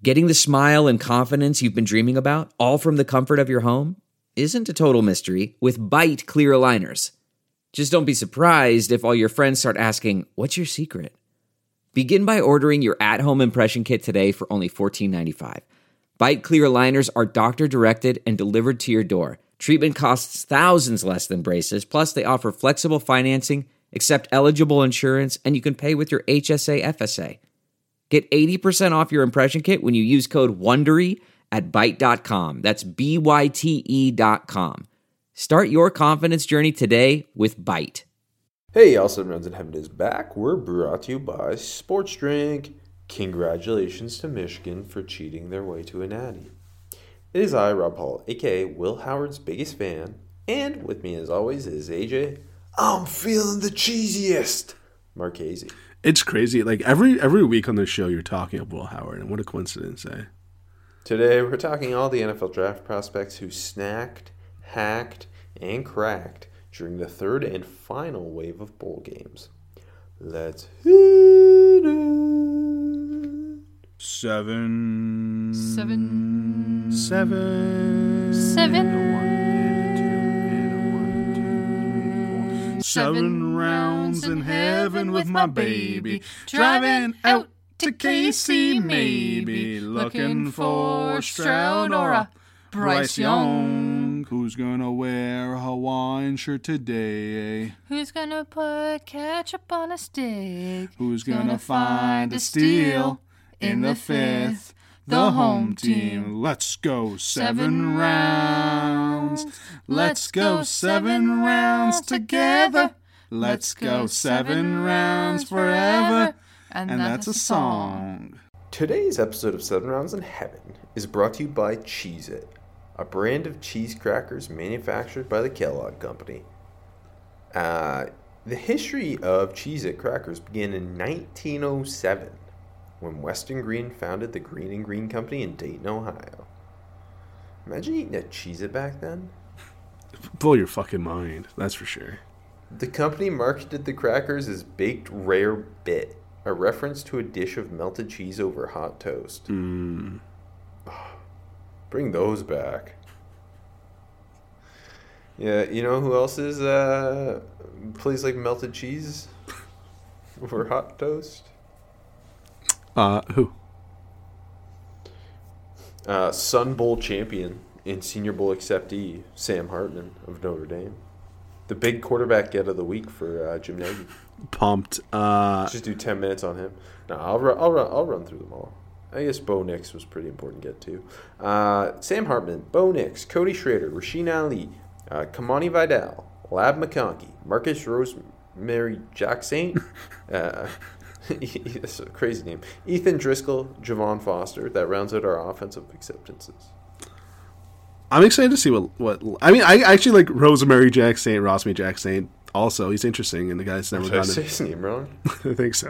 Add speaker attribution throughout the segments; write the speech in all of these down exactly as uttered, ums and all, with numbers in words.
Speaker 1: Getting the smile and confidence you've been dreaming about, all from the comfort of your home, isn't a total mystery with Byte clear aligners. Just don't be surprised if all your friends start asking, "What's your secret?" Begin by ordering your at-home impression kit today for only fourteen ninety-five. Byte clear aligners are doctor-directed and delivered to your door. Treatment costs thousands less than braces, plus they offer flexible financing, accept eligible insurance, and you can pay with your H S A F S A. Get eighty percent off your impression kit when you use code WONDERY at byte dot com. That's B Y T E dot com. Start your confidence journey today with Byte.
Speaker 2: Hey, y'all, Seven Rounds in Heaven is back. We're brought to you by Sports Drink. Congratulations to Michigan for cheating their way to a natty. It is I, Rob Hall, a k a. Will Howard's biggest fan, and with me as always is A J. I'm feeling the cheesiest, Marchese.
Speaker 3: It's crazy. Like every every week on this show, you're talking of Will Howard, and what a coincidence, eh?
Speaker 2: Today, we're talking all the N F L draft prospects who snacked, hacked, and cracked during the third and final wave of bowl games. Let's hit it.
Speaker 3: Seven.
Speaker 4: Seven.
Speaker 3: Seven.
Speaker 4: Seven.
Speaker 3: A one and a two and a one, two, three, four. Seven rounds in heaven with my baby. Driving out to K C maybe. Looking for Stroud or a Bryce Young. Who's gonna wear a Hawaiian shirt today?
Speaker 4: Who's gonna put ketchup on a stick?
Speaker 3: Who's gonna find a steal in the fifth? The home team. Let's go seven rounds. Let's go seven rounds together. Let's go seven rounds forever. And that's a song.
Speaker 2: Today's episode of Seven Rounds in Heaven is brought to you by Cheez-It, a brand of cheese crackers manufactured by the Kellogg Company. Uh, the history of Cheez-It crackers began in nineteen oh seven, when Weston Green founded the Green and Green Company in Dayton, Ohio. Imagine eating a Cheez-It back then.
Speaker 3: Blow your fucking mind, that's for sure.
Speaker 2: The company marketed the crackers as baked rare bit, a reference to a dish of melted cheese over hot toast.
Speaker 3: Mm.
Speaker 2: Bring those back. Yeah, you know who else is uh, plays like melted cheese over hot toast?
Speaker 3: Uh, who?
Speaker 2: Uh, Sun Bowl champion and Senior Bowl acceptee Sam Hartman of Notre Dame. The big quarterback get of the week for uh, Jim Nagy.
Speaker 3: Pumped. Uh,
Speaker 2: Just do ten minutes on him. No, I'll run. I'll run. I'll run through them all. I guess Bo Nix was pretty important to get to. Uh, Sam Hartman, Bo Nix, Cody Schrader, Rasheen Ali, uh, Kamani Vidal, Lab McConkey, Marcus Rosemary Jack Saint. uh, That's a crazy name. Ethan Driscoll, Javon Foster. That rounds out our offensive acceptances.
Speaker 3: I'm excited to see what, what... I mean, I actually like Rosemary Jack Saint, Rossmy Jack Saint. Also, he's interesting, and the guy's never
Speaker 2: Did
Speaker 3: gotten
Speaker 2: I say
Speaker 3: it.
Speaker 2: his name wrong?
Speaker 3: I think so.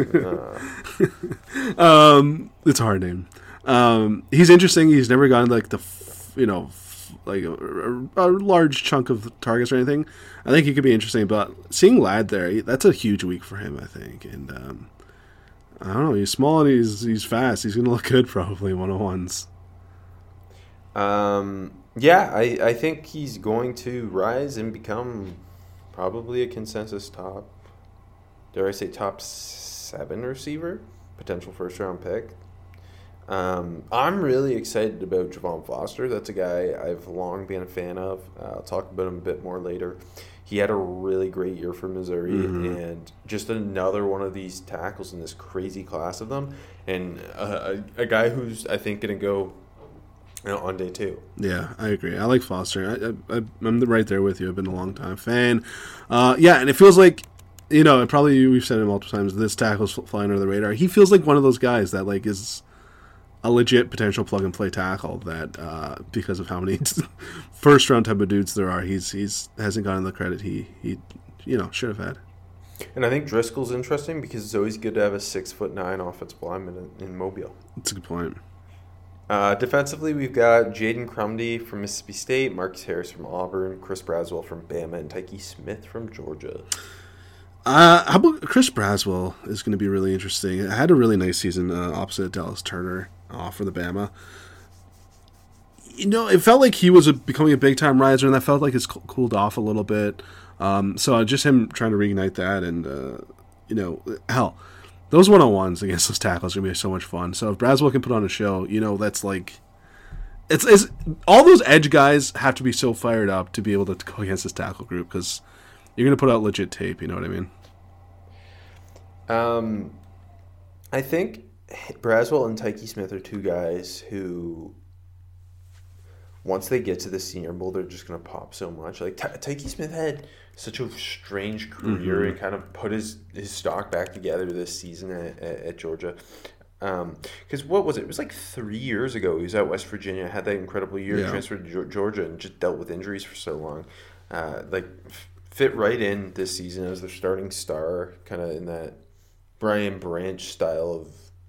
Speaker 2: uh.
Speaker 3: um, it's a hard name. Um, he's interesting. He's never gotten like the, f- you know, f- like a, a, a large chunk of targets or anything. I think he could be interesting, but seeing Ladd there, that's a huge week for him, I think. And um, I don't know. He's small and he's he's fast. He's gonna look good probably one on ones.
Speaker 2: Um. Yeah, I I think he's going to rise and become probably a consensus top, dare I say top seven receiver, potential first round pick. Um, I'm really excited about Javon Foster. That's a guy I've long been a fan of. Uh, I'll talk about him a bit more later. He had a really great year for Missouri, mm-hmm. and just another one of these tackles in this crazy class of them, and uh, a, a guy who's, I think, going to go you know, on day two.
Speaker 3: Yeah, I agree. I like Foster. I, I, I'm right there with you. I've been a long time fan. Uh, yeah, and it feels like, you know, probably we've said it multiple times, this tackle's flying under the radar. He feels like one of those guys that, like, is a legit potential plug-and-play tackle that, uh, because of how many first-round type of dudes there are, he's he's hasn't gotten the credit he, he you know, should have had.
Speaker 2: And I think Driscoll's interesting because it's always good to have a six-foot-nine offensive lineman in, in Mobile.
Speaker 3: That's a good point.
Speaker 2: Uh, defensively, we've got Jaden Crumdy from Mississippi State, Marcus Harris from Auburn, Chris Braswell from Bama, and Tyke Smith from Georgia.
Speaker 3: Uh, how about Chris Braswell is going to be really interesting. I had a really nice season uh, opposite Dallas Turner. uh, for the Bama. You know, it felt like he was a, becoming a big-time riser, and that felt like it's cooled off a little bit. Um, so just him trying to reignite that, and, uh, you know, hell, those one-on-ones against those tackles are going to be so much fun. So if Braswell can put on a show, you know, that's like... It's, it's all those edge guys have to be so fired up to be able to go against this tackle group, because you're going to put out legit tape, you know what I mean?
Speaker 2: Um, I think Braswell and Tyke Smith are two guys who... Once they get to the Senior Bowl, they're just going to pop so much. Like, Ty- Tyke Smith had such a strange career mm-hmm. and kind of put his, his stock back together this season at, at, at Georgia. Because um, what was it? It was like three years ago. He was at West Virginia, had that incredible year, yeah. transferred to Georgia, and just dealt with injuries for so long. Uh, like, fit right in this season as their starting star, kind of in that Brian Branch style of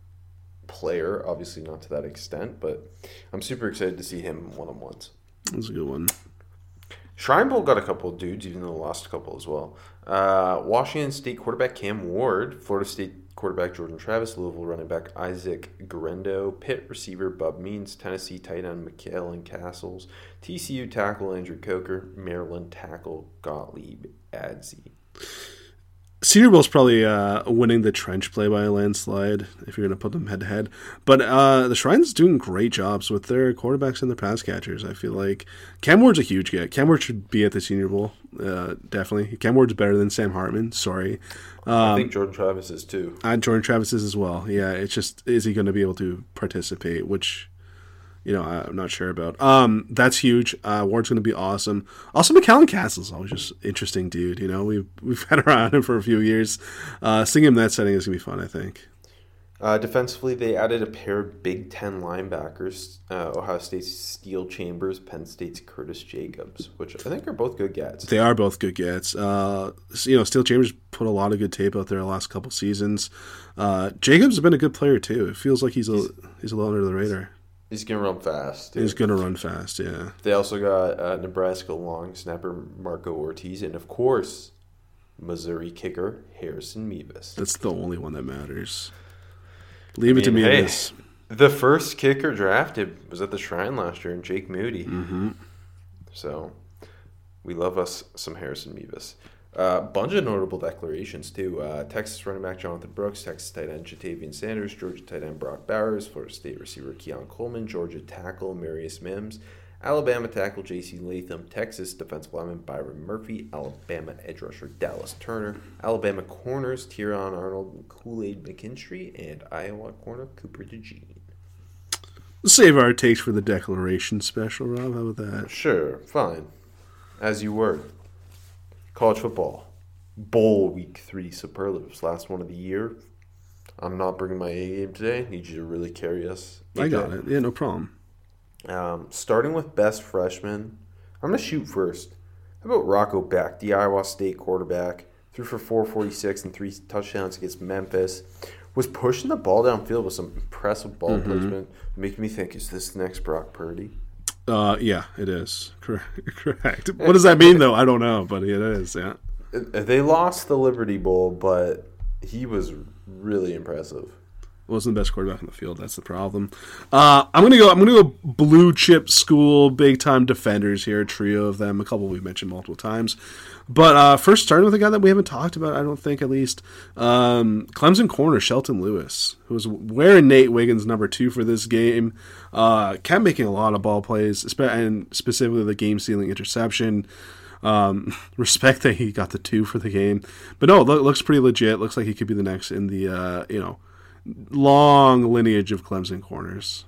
Speaker 2: player, obviously not to that extent, but I'm super excited to see him one-on-ones.
Speaker 3: That's a good one.
Speaker 2: Shrine Bowl got a couple of dudes, even though they lost a couple as well. Uh, Washington State quarterback Cam Ward, Florida State quarterback Jordan Travis, Louisville running back Isaac Garendo, Pitt receiver Bub Means, Tennessee tight end McKellen Castles, T C U tackle Andrew Coker, Maryland tackle Gottlieb Adzi.
Speaker 3: Senior Bowl's probably uh, winning the trench play by a landslide if you're going to put them head-to-head. But uh, the Shrine's doing great jobs with their quarterbacks and their pass catchers, I feel like. Cam Ward's a huge get. Cam Ward should be at the Senior Bowl, uh, definitely. Cam Ward's better than Sam Hartman, sorry. Um,
Speaker 2: I think Jordan Travis is too.
Speaker 3: And Jordan Travis is as well. Yeah, it's just, is he going to be able to participate, which... You know, I'm not sure about. Um, that's huge. Uh, Ward's going to be awesome. Also, McKellen Castle's always just interesting dude. You know, we've we've had around him for a few years. Uh, seeing him in that setting is going to be fun, I think.
Speaker 2: Uh, defensively, they added a pair of Big Ten linebackers: uh, Ohio State's Steel Chambers, Penn State's Curtis Jacobs, which I think are both good gets.
Speaker 3: They are both good gets. Uh, you know, Steel Chambers put a lot of good tape out there the last couple seasons. Uh, Jacobs has been a good player too. It feels like he's a he's, he's a little under the radar.
Speaker 2: He's going to run fast.
Speaker 3: Dude. He's going to run fast, yeah.
Speaker 2: They also got uh, Nebraska long snapper Marco Ortiz, and of course, Missouri kicker Harrison Mevis.
Speaker 3: That's the only one that matters. Leave
Speaker 2: I
Speaker 3: it
Speaker 2: mean,
Speaker 3: to
Speaker 2: hey,
Speaker 3: Mevis.
Speaker 2: The first kicker drafted was at the Shrine last year, and Jake Moody.
Speaker 3: Mm-hmm.
Speaker 2: So, we love us some Harrison Mevis. A uh, bunch of notable declarations, too. Uh, Texas running back Jonathan Brooks, Texas tight end Jatavian Sanders, Georgia tight end Brock Bowers, Florida State receiver Keon Coleman, Georgia tackle Marius Mims, Alabama tackle J C Latham, Texas defensive lineman Byron Murphy, Alabama edge rusher Dallas Turner, Alabama corners Tieron Arnold and Kool-Aid McKinstry, and Iowa corner Cooper DeJean.
Speaker 3: Save our takes for the declaration special, Rob. How about that?
Speaker 2: Sure, fine. As you were. College football. Bowl week three superlatives. Last one of the year. I'm not bringing my A game today. Need you to really carry us.
Speaker 3: I got it. Yeah, no problem.
Speaker 2: Um, starting with best freshman. I'm going to shoot first. How about Rocco Beck, the Iowa State quarterback? Threw for four forty-six and three touchdowns against Memphis. Was pushing the ball downfield with some impressive ball mm-hmm. placement. Making me think, is this the next Brock Purdy?
Speaker 3: Uh, yeah, it is. Correct. Correct. What does that mean, though? I don't know, but it is, yeah.
Speaker 2: They lost the Liberty Bowl, but he was really impressive.
Speaker 3: Wasn't the best quarterback in the field. That's the problem. Uh, I'm gonna go. I'm gonna go blue chip school, big time defenders here. A trio of them. A couple we've mentioned multiple times. But uh, first, starting with a guy that we haven't talked about, I don't think, at least. Um, Clemson corner Shelton Lewis, who was wearing Nate Wiggins number two for this game. Uh, kept making a lot of ball plays, and specifically the game-sealing interception. Um, respect that he got the two for the game. But no, it looks pretty legit. Looks like he could be the next in the, uh, you know, long lineage of Clemson corners.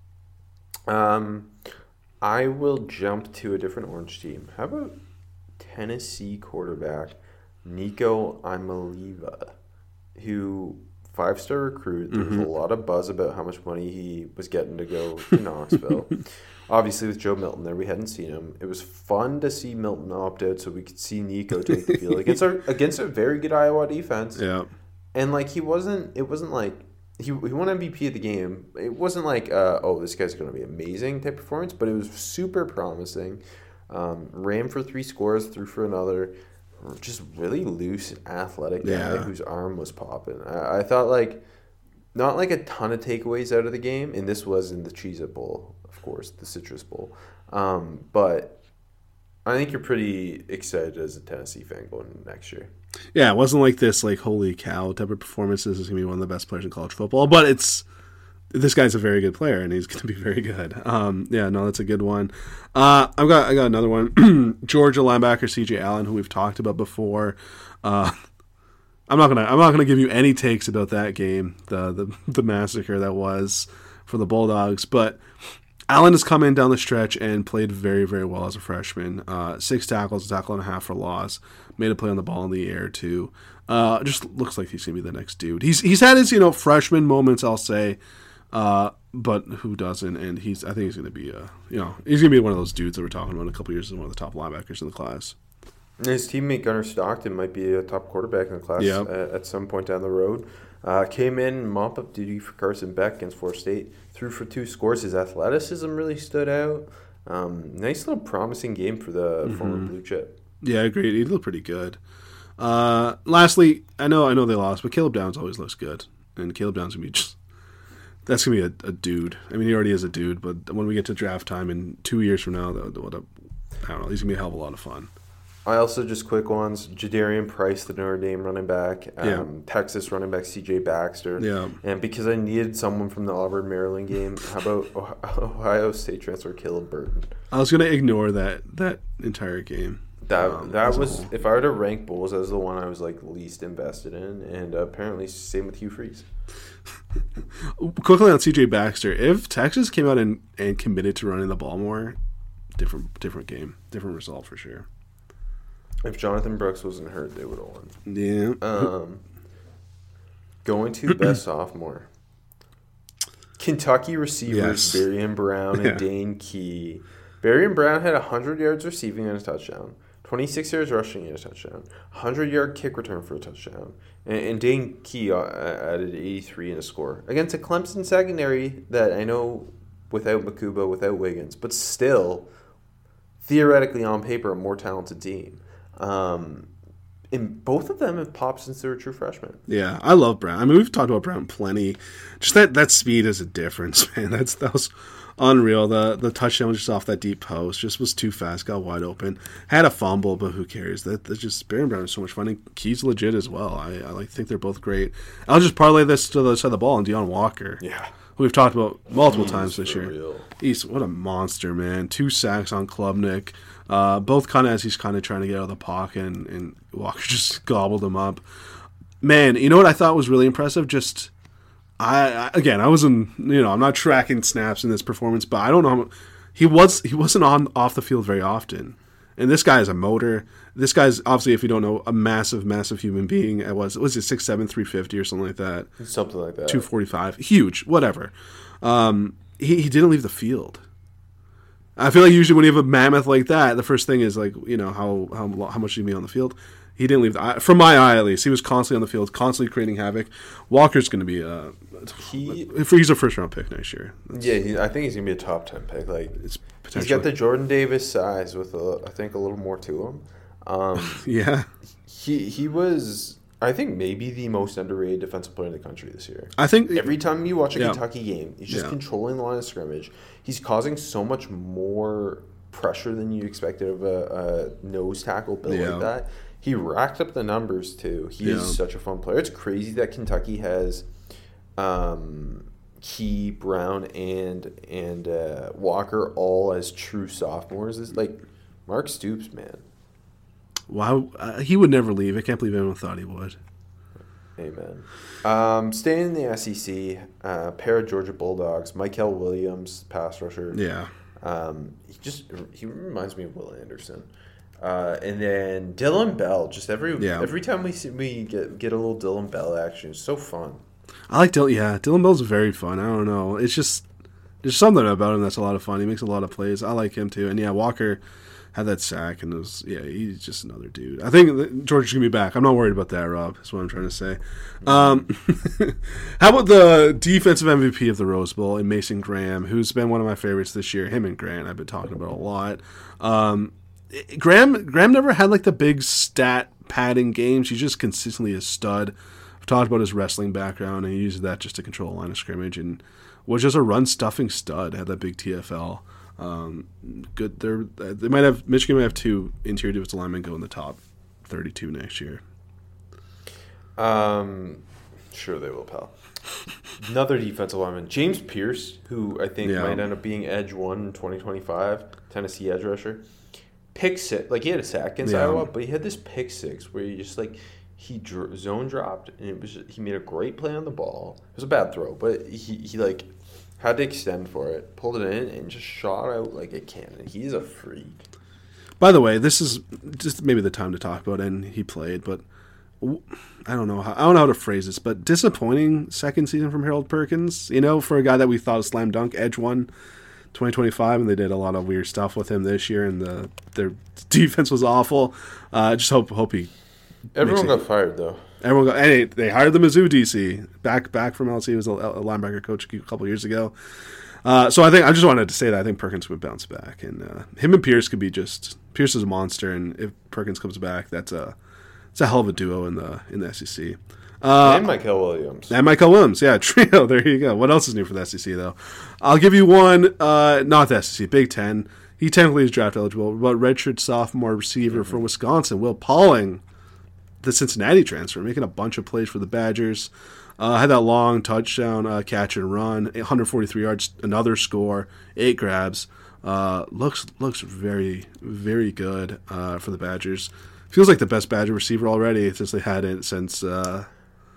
Speaker 2: Um, I will jump to a different orange team. How about Tennessee quarterback Nico Imaliva, who five-star recruit. There was mm-hmm. a lot of buzz about how much money he was getting to go to Knoxville. Obviously, with Joe Milton there, we hadn't seen him. It was fun to see Milton opt out so we could see Nico take the field against our against a very good Iowa defense.
Speaker 3: Yeah.
Speaker 2: And, like, he wasn't – it wasn't like – he he won M V P of the game. It wasn't like, uh, oh, this guy's going to be amazing type performance, but it was super promising. Um, ran for three scores, threw for another. Just really loose, athletic guy
Speaker 3: yeah.
Speaker 2: whose arm was popping. I, I thought, like, not like a ton of takeaways out of the game, and this was in the Cheez-It Bowl, of course, the Citrus Bowl. Um, but I think you're pretty excited as a Tennessee fan going into next year.
Speaker 3: Yeah, it wasn't like this, like, holy cow type of performances. This is going to be one of the best players in college football. But it's this guy's a very good player, and he's going to be very good. Um, yeah, no, that's a good one. Uh, I've got I got another one. Georgia linebacker C J Allen, who we've talked about before. Uh, I'm not gonna I'm not gonna give you any takes about that game, the the the massacre that was for the Bulldogs, but Allen has come in down the stretch and played very, very well as a freshman. Uh, six tackles, a tackle and a half for loss. Made a play on the ball in the air, too. Uh, just looks like he's going to be the next dude. He's he's had his, you know, freshman moments, I'll say, uh, but who doesn't? And he's I think he's going to be, uh, you know, he's going to be one of those dudes that we're talking about in a couple years as one of the top linebackers in the class.
Speaker 2: And his teammate Gunnar Stockton might be a top quarterback in the class
Speaker 3: Yep.
Speaker 2: at, at some point down the road. Uh, came in, mop-up duty for Carson Beck against Florida State. Threw for two scores. His athleticism really stood out. Um, nice little promising game for the mm-hmm. former Blue Chip.
Speaker 3: Yeah, I agree. He looked pretty good. Uh, lastly, I know I know they lost, but Caleb Downs always looks good. And Caleb Downs going to be just... That's going to be a, a dude. I mean, he already is a dude, but when we get to draft time in two years from now, that, what a, I don't know, he's going to be a hell of a lot of fun.
Speaker 2: I also just quick ones. Jadarian Price, the Notre Dame running back. Um,
Speaker 3: yeah.
Speaker 2: Texas running back C J Baxter.
Speaker 3: Yeah.
Speaker 2: And because I needed someone from the Auburn Maryland game, how about Ohio State transfer Caleb Burton?
Speaker 3: I was going to ignore that that entire game.
Speaker 2: That
Speaker 3: um,
Speaker 2: that was if I were to rank Bulls, that was the one I was like least invested in, and uh, apparently same with Hugh Freeze.
Speaker 3: Quickly on C J Baxter, if Texas came out and, and committed to running the ball more, different different game, different result for sure.
Speaker 2: If Jonathan Brooks wasn't hurt, they would have won.
Speaker 3: Yeah.
Speaker 2: Um, going to best sophomore. Kentucky receivers
Speaker 3: yes.
Speaker 2: Barian Brown and
Speaker 3: yeah.
Speaker 2: Dane Key. Barian Brown had one hundred yards receiving and a touchdown, twenty-six yards rushing and a touchdown, one hundred-yard kick return for a touchdown, and, and Dane Key uh, added eighty-three in a score against a Clemson secondary that I know without Makuba, without Wiggins, but still theoretically on paper a more talented team. Um, and both of them have popped since they were true freshmen.
Speaker 3: Yeah, I love Brown. I mean, we've talked about Brown plenty. Just that, that speed is a difference, man. That's that was unreal. The the touchdown was just off that deep post. Just was too fast. Got wide open. Had a fumble, but who cares? That that's just Barian Brown is so much fun. And Key's legit as well. I, I like think they're both great. I'll just parlay this to the other side of the ball and Deion Walker.
Speaker 2: Yeah.
Speaker 3: Who we've talked about multiple
Speaker 2: He's
Speaker 3: times this year.
Speaker 2: Real.
Speaker 3: He's what a monster, man. Two sacks on Klubnik. Uh, both kind of as he's kind of trying to get out of the pocket, and, and Walker just gobbled him up. Man, you know what I thought was really impressive? Just, I, I again, I wasn't, you know, I'm not tracking snaps in this performance, but I don't know how he was. He wasn't on off the field very often, and this guy is a motor. This guy's obviously, if you don't know, a massive, massive human being. I was was it six seven, three fifty or something like that,
Speaker 2: something like that,
Speaker 3: two forty five, huge, whatever. Um, he he didn't leave the field. I feel like usually when you have a mammoth like that, the first thing is like, you know, how how how much you be on the field. He didn't leave. The, from my eye, at least, he was constantly on the field, constantly creating havoc. Walker's going to be a he. He's a first round pick next year. That's,
Speaker 2: yeah, he, I think he's going to be a top ten pick. Like
Speaker 3: it's
Speaker 2: he's got the Jordan Davis size with a, I think a little more to him. Um,
Speaker 3: yeah,
Speaker 2: he he was. I think maybe the most underrated defensive player in the country this year.
Speaker 3: I think
Speaker 2: every time you watch a
Speaker 3: yeah.
Speaker 2: Kentucky game, he's just
Speaker 3: yeah.
Speaker 2: controlling the line of scrimmage. He's causing so much more pressure than you expected of a, a nose tackle build
Speaker 3: yeah.
Speaker 2: like that. He racked up the numbers too. He
Speaker 3: yeah.
Speaker 2: is such a fun player. It's crazy that Kentucky has um, Key, Brown, and and uh, Walker all as true sophomores. It's like Mark Stoops, man.
Speaker 3: Wow, uh, he would never leave. I can't believe anyone thought he would.
Speaker 2: Amen. Um, staying in the S E C, uh, pair of Georgia Bulldogs, Michael Williams, pass rusher.
Speaker 3: Yeah.
Speaker 2: Um, he just he reminds me of Will Anderson. Uh, and then Dylan Bell. Just every
Speaker 3: yeah.
Speaker 2: every time we see, we get get a little Dylan Bell action, it's so fun.
Speaker 3: I like Dylan. Yeah, Dylan Bell's very fun. I don't know. It's just there's something about him that's a lot of fun. He makes a lot of plays. I like him too. And yeah, Walker had that sack, and it was, yeah, he's just another dude. I think Georgia's going to be back. I'm not worried about that, Rob. That's what I'm trying to say. Um, how about the defensive M V P of the Rose Bowl in Mason Graham, who's been one of my favorites this year? Him and Grant I've been talking about a lot. Um, Graham Graham never had like the big stat padding games. He's just consistently a stud We talked about his wrestling background, and he uses that just to control a line of scrimmage, and was just a run-stuffing stud. Had that big T F L. Um, good. They're, they might have Michigan might have two interior defensive linemen go in the top thirty-two next year.
Speaker 2: Um, sure they will, pal. Another defensive lineman, James Pierce, who I think
Speaker 3: Yeah.
Speaker 2: might end up being edge one in twenty twenty-five, Tennessee edge rusher. Pick six, like he had a sack against
Speaker 3: Yeah.
Speaker 2: Iowa, but he had this pick six where he just like he dr- zone dropped and it was he made a great play on the ball. It was a bad throw, but he he like had to extend for it, pulled it in, and just shot out like a cannon. He's a freak.
Speaker 3: By the way, this is just maybe the time to talk about it, and he played, but I don't know how I don't know how to phrase this, but disappointing second season from Harold Perkins. You know, for a guy that we thought was slam dunk, edge one, twenty twenty-five, and they did a lot of weird stuff with him this year, and the their defense was awful. I uh, just hope hope he.
Speaker 2: Everyone got
Speaker 3: it.
Speaker 2: fired though.
Speaker 3: Everyone got. Hey, they hired the Mizzou D C back back from L S U. He was a, a linebacker coach a couple years ago. Uh, so I think I just wanted to say that I think Perkins would bounce back, and uh, him and Pierce could be just Pierce is a monster, and if Perkins comes back, that's a it's a hell of a duo in the in the S E C. Uh,
Speaker 2: and Michael Williams.
Speaker 3: And Michael Williams, yeah, trio. There you go. What else is new for the S E C though? I'll give you one. Uh, not the S E C, Big Ten. He technically is draft eligible, but redshirt sophomore receiver mm-hmm. for Wisconsin, Will Pauling, the Cincinnati transfer, making a bunch of plays for the Badgers. Uh, had that long touchdown uh, catch and run, one hundred forty-three yards, another score, eight grabs. Uh, looks looks very very good uh, for the Badgers. Feels like the best Badger receiver already since they had it since uh,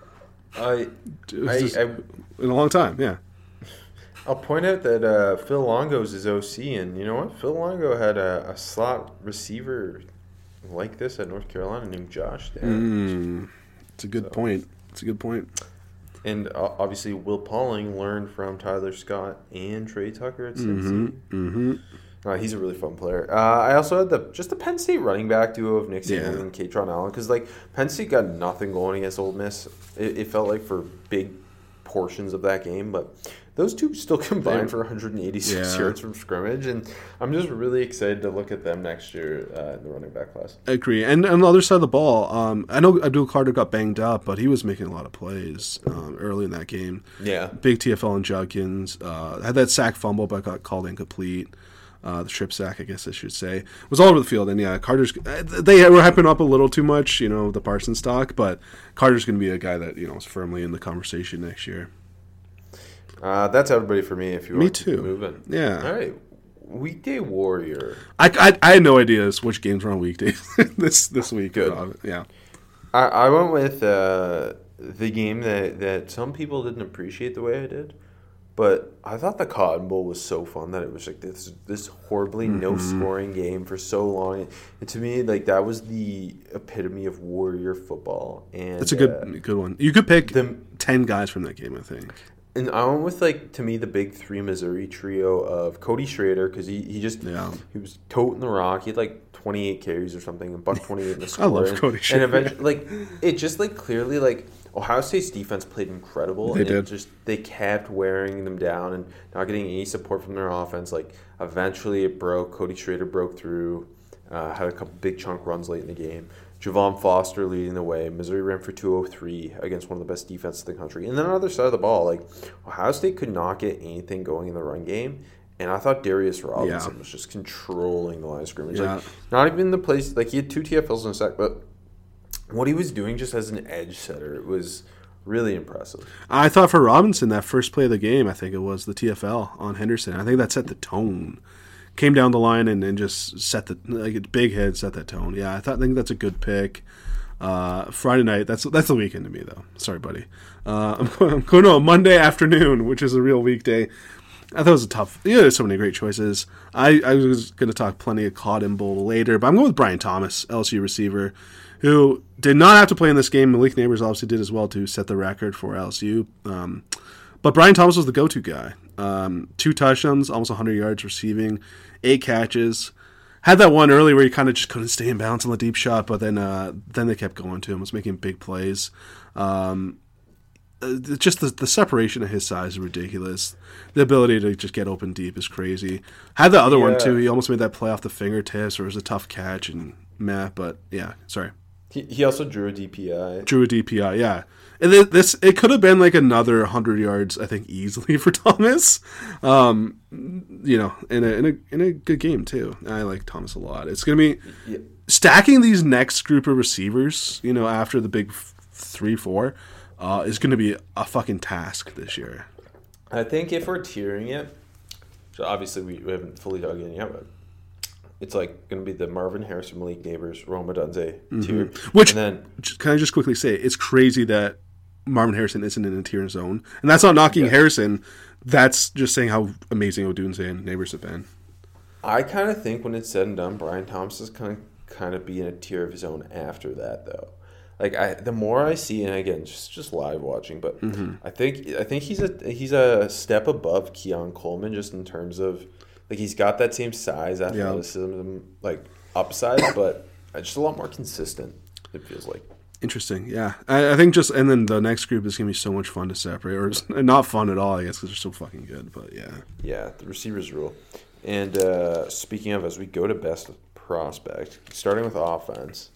Speaker 2: I, I,
Speaker 3: just,
Speaker 2: I
Speaker 3: in a long time. Yeah,
Speaker 2: I'll point out that uh, Phil Longo is his O C, and you know what? Phil Longo had a, a slot receiver like this at North Carolina named Josh Downs.
Speaker 3: Mm, it's a good so. point. It's a good point.
Speaker 2: And uh, obviously, Will Pauling learned from Tyler Scott and Trey Tucker at Cincy.
Speaker 3: Mm-hmm, mm-hmm.
Speaker 2: Uh, he's a really fun player. Uh, I also had the just the Penn State running back duo of Nick Saban
Speaker 3: Yeah.
Speaker 2: and Katron Allen because like Penn State got nothing going against Ole Miss. It, it felt like for big portions of that game, but those two still combined for one hundred eighty-six
Speaker 3: Yeah.
Speaker 2: yards from scrimmage, and I'm just really excited to look at them next year uh, in the running back class.
Speaker 3: I agree. And on the other side of the ball, um, I know Abdul Carter got banged up, but he was making a lot of plays um, early in that game.
Speaker 2: Yeah.
Speaker 3: Big T F L and Judkins. Uh, had that sack fumble, but got called incomplete. Uh, the strip sack, I guess I should say, was all over the field. And yeah, Carter's they were hyping up a little too much, you know, the Parsons stock, but Carter's going to be a guy that you know is firmly in the conversation next year.
Speaker 2: Uh, that's everybody for me. If you
Speaker 3: Me
Speaker 2: want to
Speaker 3: too.
Speaker 2: keep moving,
Speaker 3: Yeah.
Speaker 2: All right, Weekday Warrior.
Speaker 3: I, I, I had no idea which games were on weekdays this this week.
Speaker 2: Good.
Speaker 3: Uh, yeah.
Speaker 2: I, I went with uh, the game that, that some people didn't appreciate the way I did, but I thought the Cotton Bowl was so fun that it was like this this horribly
Speaker 3: Mm-hmm.
Speaker 2: no scoring game for so long. And to me, like that was the epitome of Warrior football. And
Speaker 3: It's a good
Speaker 2: uh,
Speaker 3: good one. You could pick
Speaker 2: the-
Speaker 3: ten guys from that game, I think.
Speaker 2: And I went with, like, to me, the big three Missouri trio of Cody Schrader, because he, he just,
Speaker 3: Yeah.
Speaker 2: he was toting the rock. He had, like, twenty-eight carries or something, and buck twenty-eight in the score.
Speaker 3: I love
Speaker 2: and,
Speaker 3: Cody
Speaker 2: And
Speaker 3: Schrader.
Speaker 2: eventually, like, it just, like, clearly, like, Ohio State's defense played incredible.
Speaker 3: They
Speaker 2: and
Speaker 3: did.
Speaker 2: It just, they kept wearing them down and not getting any support from their offense. Like, eventually it broke. Cody Schrader broke through, uh, had a couple big chunk runs late in the game. Javon Foster leading the way. Missouri ran for two oh three against one of the best defenses in the country. And then on the other side of the ball, like, Ohio State could not get anything going in the run game. And I thought Darius Robinson
Speaker 3: Yeah.
Speaker 2: was just controlling the line of scrimmage.
Speaker 3: Yeah.
Speaker 2: Like, not even the place, like, he had two T F Ls in a sec, but what he was doing just as an edge setter, it was really impressive.
Speaker 3: I thought for Robinson, that first play of the game, I think it was the T F L on Henderson. I think that set the tone. Came down the line and, and just set the like a big hit, set that tone. Yeah, I thought I think that's a good pick. Uh, Friday night, that's that's the weekend to me though. Sorry, buddy. Uh, I'm, going, I'm going to a Monday afternoon, which is a real weekday. I thought it was a tough. Yeah, there's so many great choices. I, I was going to talk plenty of Cotton Bowl later, but I'm going with Brian Thomas, L S U receiver, who did not have to play in this game. Malik Neighbors obviously did as well to set the record for L S U. Um, but Brian Thomas was the go-to guy. Um, two touchdowns, almost one hundred yards receiving, eight catches. Had that one early where he kind of just couldn't stay in balance on the deep shot, but then uh, then they kept going to him. Was making big plays. Um, uh, just the, the separation of his size is ridiculous. The ability to just get open deep is crazy. Had the other
Speaker 2: Yeah.
Speaker 3: one too. He almost made that play off the fingertips, or it was a tough catch and meh. But yeah, sorry.
Speaker 2: He, he also drew a D P I.
Speaker 3: Drew a D P I, yeah. And it, this it could have been like another hundred yards, I think, easily for Thomas. Um, you know, in a in a in a good game too. I like Thomas a lot. It's gonna be
Speaker 2: Yeah.
Speaker 3: stacking these next group of receivers. You know, after the big f- three four, uh, is gonna be a fucking task this year.
Speaker 2: I think if we're tiering it, so obviously we, we haven't fully dug in yet, but it's like going to be the Marvin Harrison, Malik Neighbors, Rome Odunze tier.
Speaker 3: Which,
Speaker 2: and then,
Speaker 3: can I just quickly say, it's crazy that Marvin Harrison isn't in a tier zone, and that's not knocking
Speaker 2: Yeah.
Speaker 3: Harrison. That's just saying how amazing Odunze and Neighbors have been.
Speaker 2: I kind of think when it's said and done, Brian Thomas is kind of kind of be in a tier of his own after that, though. Like I, the more I see, and again, just just live watching, but I think I think he's a he's a step above Keon Coleman just in terms of like he's got that same size, athleticism, like upside, but just a lot more consistent. It feels like.
Speaker 3: Interesting, yeah. I, I think just and then the next group is gonna be so much fun to separate, or it's not fun at all, I guess, because they're so fucking good. But yeah,
Speaker 2: Yeah, the receivers rule. And uh, speaking of, as we go to best prospect, starting with offense,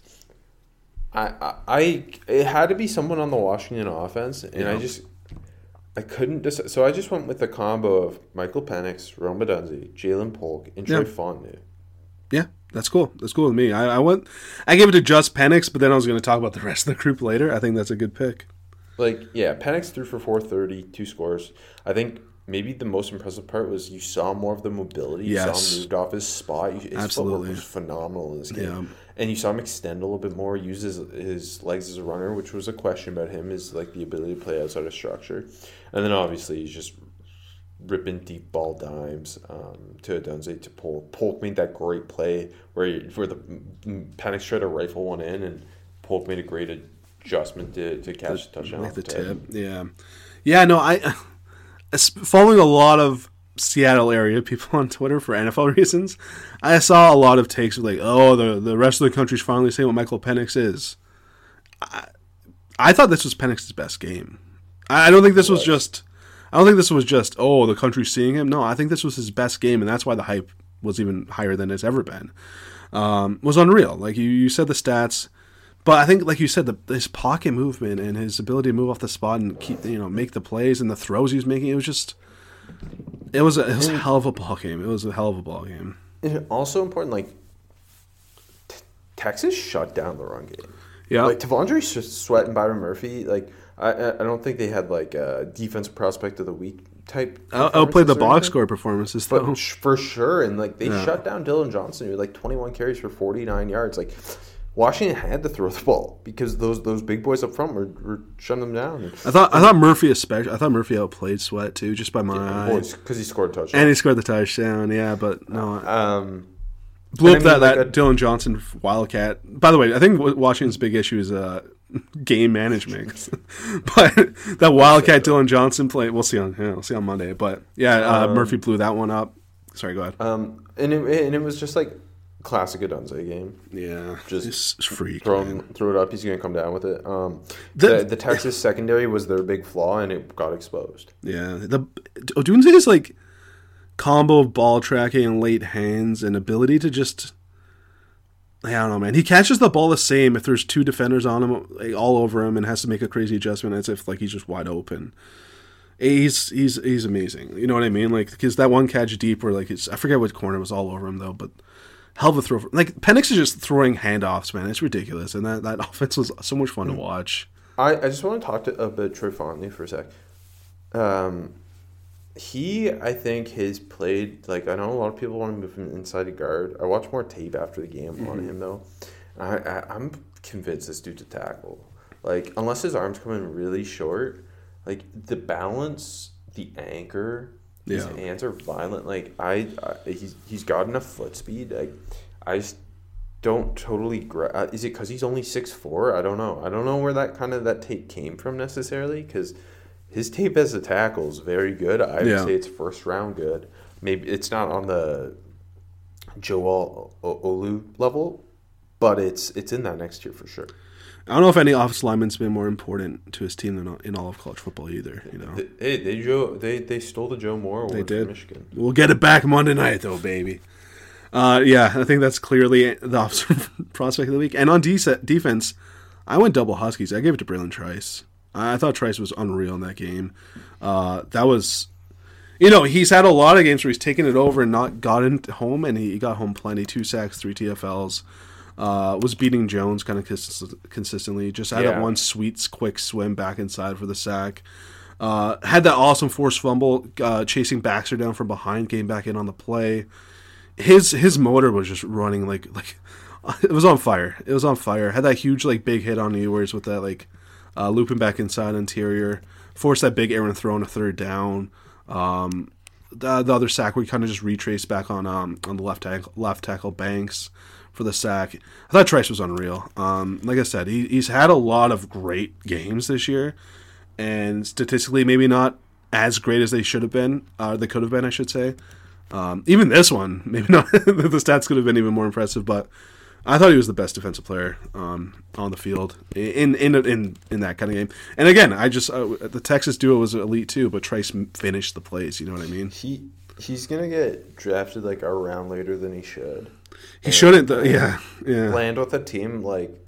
Speaker 2: I, I, I it had to be someone on the Washington offense, and I
Speaker 3: Yeah.
Speaker 2: just I couldn't decide. So I just went with the combo of Michael Penix, Rome Odunze, Jalen Polk, and Trey
Speaker 3: Yeah.
Speaker 2: Fontenot.
Speaker 3: yeah, that's cool. That's cool with me. I, I went, I gave it to just Penix, but then I was gonna talk about the rest of the group later. I think that's a good pick.
Speaker 2: Like, yeah, Penix threw for four thirty, two scores. I think maybe the most impressive part was you saw more of the mobility. You
Speaker 3: Yes.
Speaker 2: saw him moved off his spot. His
Speaker 3: Absolutely.
Speaker 2: footwork was phenomenal in this game.
Speaker 3: Yeah.
Speaker 2: And you saw him extend a little bit more, use his, his legs as a runner, which was a question about him, is like the ability to play outside of structure. And then obviously he's just ripping deep ball dimes um, to Odunze, to Polk. Polk made that great play where he, where the Penix tried to rifle one in, and Polk made a great adjustment to, to catch the touchdown.
Speaker 3: Like
Speaker 2: off
Speaker 3: the
Speaker 2: the tip.
Speaker 3: tip, yeah, yeah. No, I as- following a lot of Seattle area people on Twitter for N F L reasons. I saw a lot of takes of like, oh, the the rest of the country's finally saying what Michael Penix is. I, I thought this was Penix's best game. I, I don't think this was just. I don't think this was just oh the country's seeing him. No, I think this was his best game, and that's why the hype was even higher than it's ever been. Um, was unreal. Like you, you said the stats. But I think, like you said, the, his pocket movement and his ability to move off the spot and keep, you know, make the plays and the throws he was making, it was just, it was a, it was a hell of a ball game. It was a hell of a ball game.
Speaker 2: And also important, like, t- Texas shut down the run game.
Speaker 3: Yeah.
Speaker 2: Like, Tavondre Sweat and Byron Murphy, like, I I I don't think they had, like, a defensive prospect of the week type.
Speaker 3: I'll, I'll play the
Speaker 2: performances or
Speaker 3: box
Speaker 2: anything.
Speaker 3: score performances, though.
Speaker 2: But sh- for sure, and, like, they
Speaker 3: Yeah.
Speaker 2: shut down Dylan Johnson, who had, like, twenty-one carries for forty-nine yards. Like, Washington had to throw the ball because those those big boys up front were, were shutting them down.
Speaker 3: I thought I thought Murphy especially. I thought Murphy outplayed Sweat too, just by my eye.
Speaker 2: Because he scored a touchdown.
Speaker 3: And he scored the touchdown. Yeah, but no,
Speaker 2: um,
Speaker 3: blew
Speaker 2: and
Speaker 3: up
Speaker 2: I mean,
Speaker 3: that,
Speaker 2: like
Speaker 3: that
Speaker 2: a-
Speaker 3: Dylan Johnson Wildcat. By the way, I think Washington's big issue is uh, game management. But that Wildcat Dylan Johnson play, we'll see on yeah, we'll see on Monday. But yeah, uh,
Speaker 2: Um,
Speaker 3: Murphy blew that one up. Sorry, go ahead.
Speaker 2: um, and it, and it was just like classic Odunze game.
Speaker 3: Yeah,
Speaker 2: just
Speaker 3: just freak.
Speaker 2: Throw
Speaker 3: man.
Speaker 2: him, throw it up. He's going to come down with it. Um,
Speaker 3: The-
Speaker 2: the, the Texas secondary was their big flaw, and it got exposed.
Speaker 3: Yeah, the Odunze's like combo of ball tracking and late hands and ability to just. I don't know, man. He catches the ball the same if there's two defenders on him, like, all over him, and has to make a crazy adjustment as if like he's just wide open. He's he's he's amazing. You know what I mean? Like because that one catch deep where like it's I forget which corner was all over him though, but hell of a throw. For, like Penix is just throwing handoffs, man. It's ridiculous, and that, that offense was so much fun to watch.
Speaker 2: I, I just want to talk to, about Troy Fontenot for a sec. Um, he, I think, has played, like, I know a lot of people want to move him inside a guard. I watched more tape after the game mm-hmm. on him, though. I, I, I'm convinced this dude's a tackle. Like, unless his arms come in really short, like, the balance, the anchor, his
Speaker 3: Yeah.
Speaker 2: hands are violent. Like, I, I he's he's got enough foot speed. Like, I just don't totally gra- uh, is it because he's only six foot four? I don't know. I don't know where that kind of that tape came from necessarily, because his tape as a tackle is very good. I would
Speaker 3: Yeah.
Speaker 2: say it's first round good. Maybe it's not on the Joel o- Olu level, but it's it's in that next year for sure.
Speaker 3: I don't know if any offensive lineman's been more important to his team than in all of college football either. You know,
Speaker 2: They they they, Joe, they, they stole the Joe Moore award
Speaker 3: They did.
Speaker 2: from Michigan.
Speaker 3: We'll get it back Monday night though, baby. Uh, yeah, I think that's clearly the offensive prospect of the week. And on de- defense, I went double Huskies. I gave it to Braylon Trice. I thought Trice was unreal in that game. Uh, that was, you know, he's had a lot of games where he's taken it over and not gotten home, and he, he got home plenty. Two sacks, three T F Ls. Uh, was beating Jones kind of cons- consistently. Just had
Speaker 2: Yeah.
Speaker 3: that one sweet, quick swim back inside for the sack. Uh, had that awesome forced fumble, uh, chasing Baxter down from behind, came back in on the play. His his motor was just running like like it was on fire. It was on fire. Had that huge like big hit on Ewers with that like uh, looping back inside interior. Forced that big errant throw on a third down. Um, the, the other sack where he kind of just retraced back on um, on the left tackle left tackle Banks for the sack. I thought Trice was unreal. Um, like I said, he, he's had a lot of great games this year, and statistically maybe not as great as they should have been, or they could have been, I should say. Um, even this one, maybe not. The stats could have been even more impressive, but I thought he was the best defensive player um, on the field in in in in that kind of game. And again, I just uh, the Texas duo was elite too, but Trice finished the plays. You know what I mean?
Speaker 2: He he's gonna get drafted like a round later than he should.
Speaker 3: He
Speaker 2: And
Speaker 3: shouldn't. Though. Yeah, yeah.
Speaker 2: land with a team like,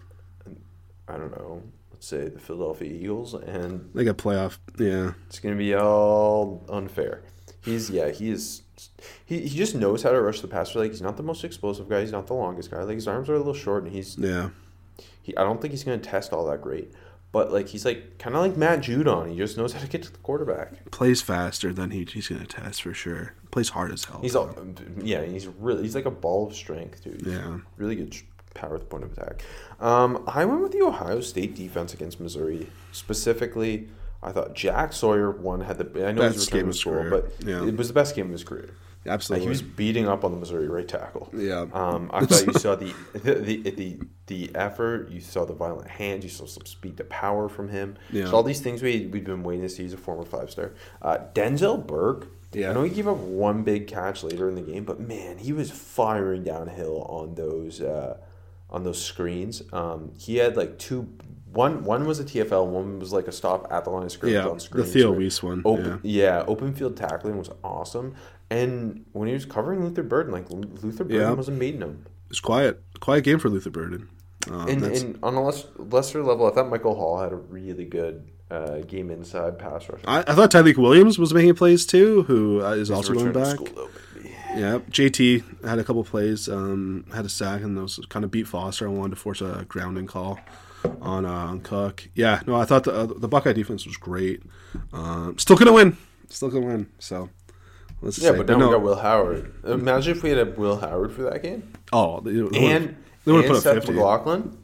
Speaker 2: I don't know, let's say the Philadelphia Eagles, and
Speaker 3: Like a playoff. Yeah,
Speaker 2: it's gonna be all unfair. He's yeah, he is. He, he just knows how to rush the passer. Like, he's not the most explosive guy. He's not the longest guy. Like, his arms are a little short, and he's
Speaker 3: yeah.
Speaker 2: he. I don't think he's gonna test all that great. But like, he's like kind of like Matt Judon. He just knows how to get to the quarterback.
Speaker 3: Plays faster than he, he's going to test for sure. Plays hard as hell.
Speaker 2: He's all yeah. He's really he's like a ball of strength, dude. He's
Speaker 3: Yeah.
Speaker 2: really good power at the point of attack. Um, I went with the Ohio State defense against Missouri. Specifically, I thought Jack Sawyer one had the. I know
Speaker 3: Best
Speaker 2: he's
Speaker 3: game
Speaker 2: returning
Speaker 3: of
Speaker 2: to
Speaker 3: his
Speaker 2: school,
Speaker 3: career.
Speaker 2: but
Speaker 3: Yeah.
Speaker 2: it was the best game of his career. Like,
Speaker 3: Absolutely.
Speaker 2: he was beating up on the Missouri right tackle.
Speaker 3: Yeah.
Speaker 2: Um, I thought you saw the the, the the the effort. You saw the violent hands. You saw some speed to power from him.
Speaker 3: Yeah.
Speaker 2: So all these things we we've been waiting to see. He's a former five star. Uh, Denzel Burke.
Speaker 3: Yeah.
Speaker 2: I know he gave up one big catch later in the game, but man, he was firing downhill on those uh, on those screens. Um, he had like two. One one was a T F L. One was like a stop at the line of scrimmage
Speaker 3: Yeah,
Speaker 2: on
Speaker 3: the
Speaker 2: screens.
Speaker 3: Theo
Speaker 2: where
Speaker 3: Weiss one.
Speaker 2: Open, yeah. yeah, open field tackling was awesome. And when he was covering Luther Burden, like Luther Burden
Speaker 3: Yeah.
Speaker 2: wasn't beating him.
Speaker 3: It's quiet. Quiet game for Luther Burden. Um,
Speaker 2: And,
Speaker 3: that's-
Speaker 2: and on a less, lesser level, I thought Michael Hall had a really good uh, game inside pass rush.
Speaker 3: I, I thought Tyreek Williams was making plays too, who uh, is
Speaker 2: He's
Speaker 3: also going
Speaker 2: returned to
Speaker 3: back.
Speaker 2: school, though, baby.
Speaker 3: Yeah, J T had a couple plays, um, had a sack, and those kind of beat Foster. I wanted to force a grounding call on, uh, on Cook. Yeah, no, I thought the uh, the Buckeye defense was great. Um, still gonna win. Still gonna win. So let's
Speaker 2: Yeah,
Speaker 3: say.
Speaker 2: but now
Speaker 3: no,
Speaker 2: we got Will Howard. Imagine if we had a Will Howard for that game.
Speaker 3: Oh, they, they would've-
Speaker 2: And,
Speaker 3: they would have
Speaker 2: and
Speaker 3: put up
Speaker 2: Seth
Speaker 3: fifty.
Speaker 2: McLaughlin.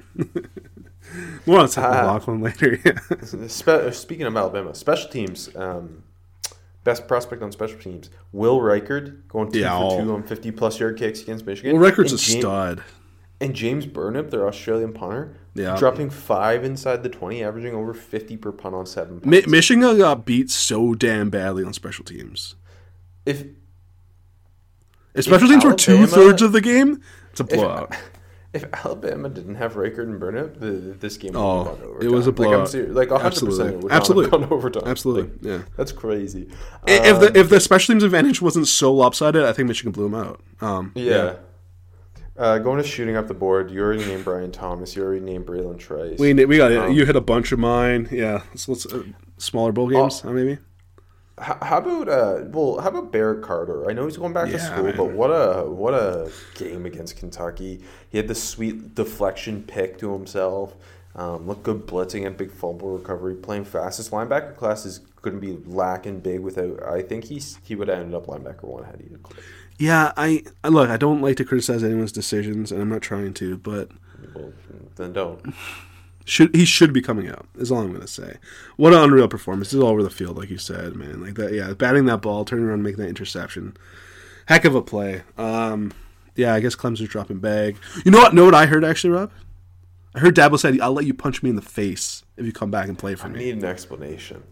Speaker 3: We're on Seth
Speaker 2: Ah.
Speaker 3: McLaughlin later. Yeah.
Speaker 2: Spe- speaking of Alabama, special teams, um, best prospect on special teams, Will Reichard going two
Speaker 3: Yeah,
Speaker 2: for
Speaker 3: oh.
Speaker 2: two on fifty-plus yard kicks against Michigan.
Speaker 3: Well, Rickard's a
Speaker 2: And James-
Speaker 3: stud.
Speaker 2: And James Burnup, their Australian punter,
Speaker 3: Yeah.
Speaker 2: dropping five inside the twenty, averaging over fifty per punt on seven
Speaker 3: Mi-
Speaker 2: punts.
Speaker 3: Michigan got beat so damn badly on special teams.
Speaker 2: if
Speaker 3: If special teams were
Speaker 2: Alabama-
Speaker 3: two thirds of the game, it's a blowout.
Speaker 2: if, if Alabama didn't have Reichard and Burnup, the, this game would
Speaker 3: Oh,
Speaker 2: have gone over.
Speaker 3: it was a
Speaker 2: Like, I'm
Speaker 3: blowout.
Speaker 2: serious. Like one hundred percent
Speaker 3: Absolutely.
Speaker 2: it would
Speaker 3: Absolutely.
Speaker 2: not have gone overtime.
Speaker 3: Absolutely,
Speaker 2: Like,
Speaker 3: yeah.
Speaker 2: That's crazy.
Speaker 3: if
Speaker 2: Um,
Speaker 3: the if the special teams advantage wasn't so lopsided, I think Michigan blew them out. Um,
Speaker 2: Yeah. Uh, going to shooting up the board, you already named Brian Thomas. You already named Braylon Trice.
Speaker 3: we we got it.
Speaker 2: Um,
Speaker 3: You hit a bunch of mine. Yeah, so let's uh, smaller bowl games, uh, maybe.
Speaker 2: How, how about uh? Well, how about Barrett Carter? I know he's going back to
Speaker 3: Yeah,
Speaker 2: school,
Speaker 3: man.
Speaker 2: but what a what a game against Kentucky. He had the sweet deflection pick to himself. Um, looked good blitzing and big fumble recovery. Playing fastest linebacker class is going to be lacking big without. I think he's he would have ended up linebacker one had he.
Speaker 3: Yeah, I, I look. I don't like to criticize anyone's decisions, and I'm not trying to, but
Speaker 2: Well, then don't.
Speaker 3: should he should be coming out is all I'm going to say. What an unreal performance! He's all over the field, like you said, man. Like that, yeah. Batting that ball, turning around, making that interception, heck of a play. Um, yeah, I guess Clemson's dropping bag. You know what? Know what I heard actually, Rob? I heard Dabo said, "I'll let you punch me in the face if you come back and play for
Speaker 2: I
Speaker 3: me."
Speaker 2: need an explanation.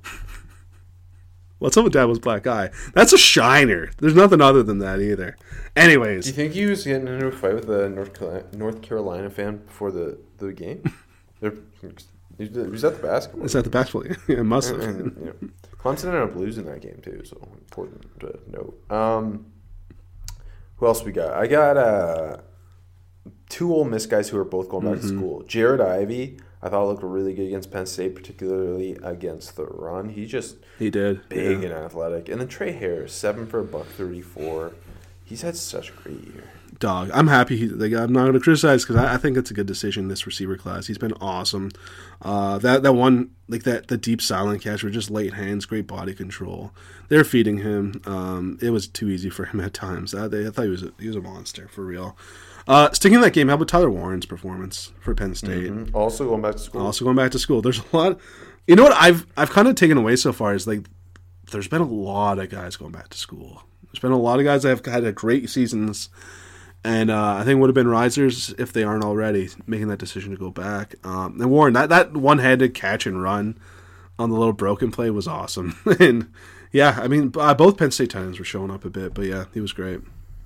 Speaker 3: What's up with Dabo's black eye? That's a shiner. There's nothing other than that either. Anyways,
Speaker 2: Do you think he was getting into a fight with a North Carolina, North Carolina fan before the, the game? They're, he was at the basketball.
Speaker 3: is that the basketball game? Yeah, it must have.
Speaker 2: And, you know, Clemson ended up losing that game too, so important to note. Um, Who else we got? I got uh, two Ole Miss guys who are both going back
Speaker 3: Mm-hmm.
Speaker 2: to school. Jared Ivey, I thought looked really good against Penn State, particularly against the run. He just
Speaker 3: He did.
Speaker 2: big
Speaker 3: yeah.
Speaker 2: and athletic. And then Trey Harris, seven for a buck thirty-four. He's had such a great year.
Speaker 3: Dog. I'm happy. He, like, I'm not going to criticize because I, I think it's a good decision, this receiver class. He's been awesome. Uh, that that one, like that, the deep silent catch were just late hands, great body control. They're feeding him. Um, it was too easy for him at times. I, they, I thought he was a, he was a monster for real. Uh, sticking in that game, how about Tyler Warren's performance for Penn State?
Speaker 2: Mhm. Also going back to school.
Speaker 3: Also going back to school. There's a lot. You know what I've I've kind of taken away so far is like there's been a lot of guys going back to school. There's been a lot of guys that have had a great seasons, and uh, I think would have been risers if they aren't already making that decision to go back. Um, and Warren, that that one-handed catch and run on the little broken play was awesome. And yeah, I mean uh, both Penn State tight ends were showing up a bit, but yeah, he was great.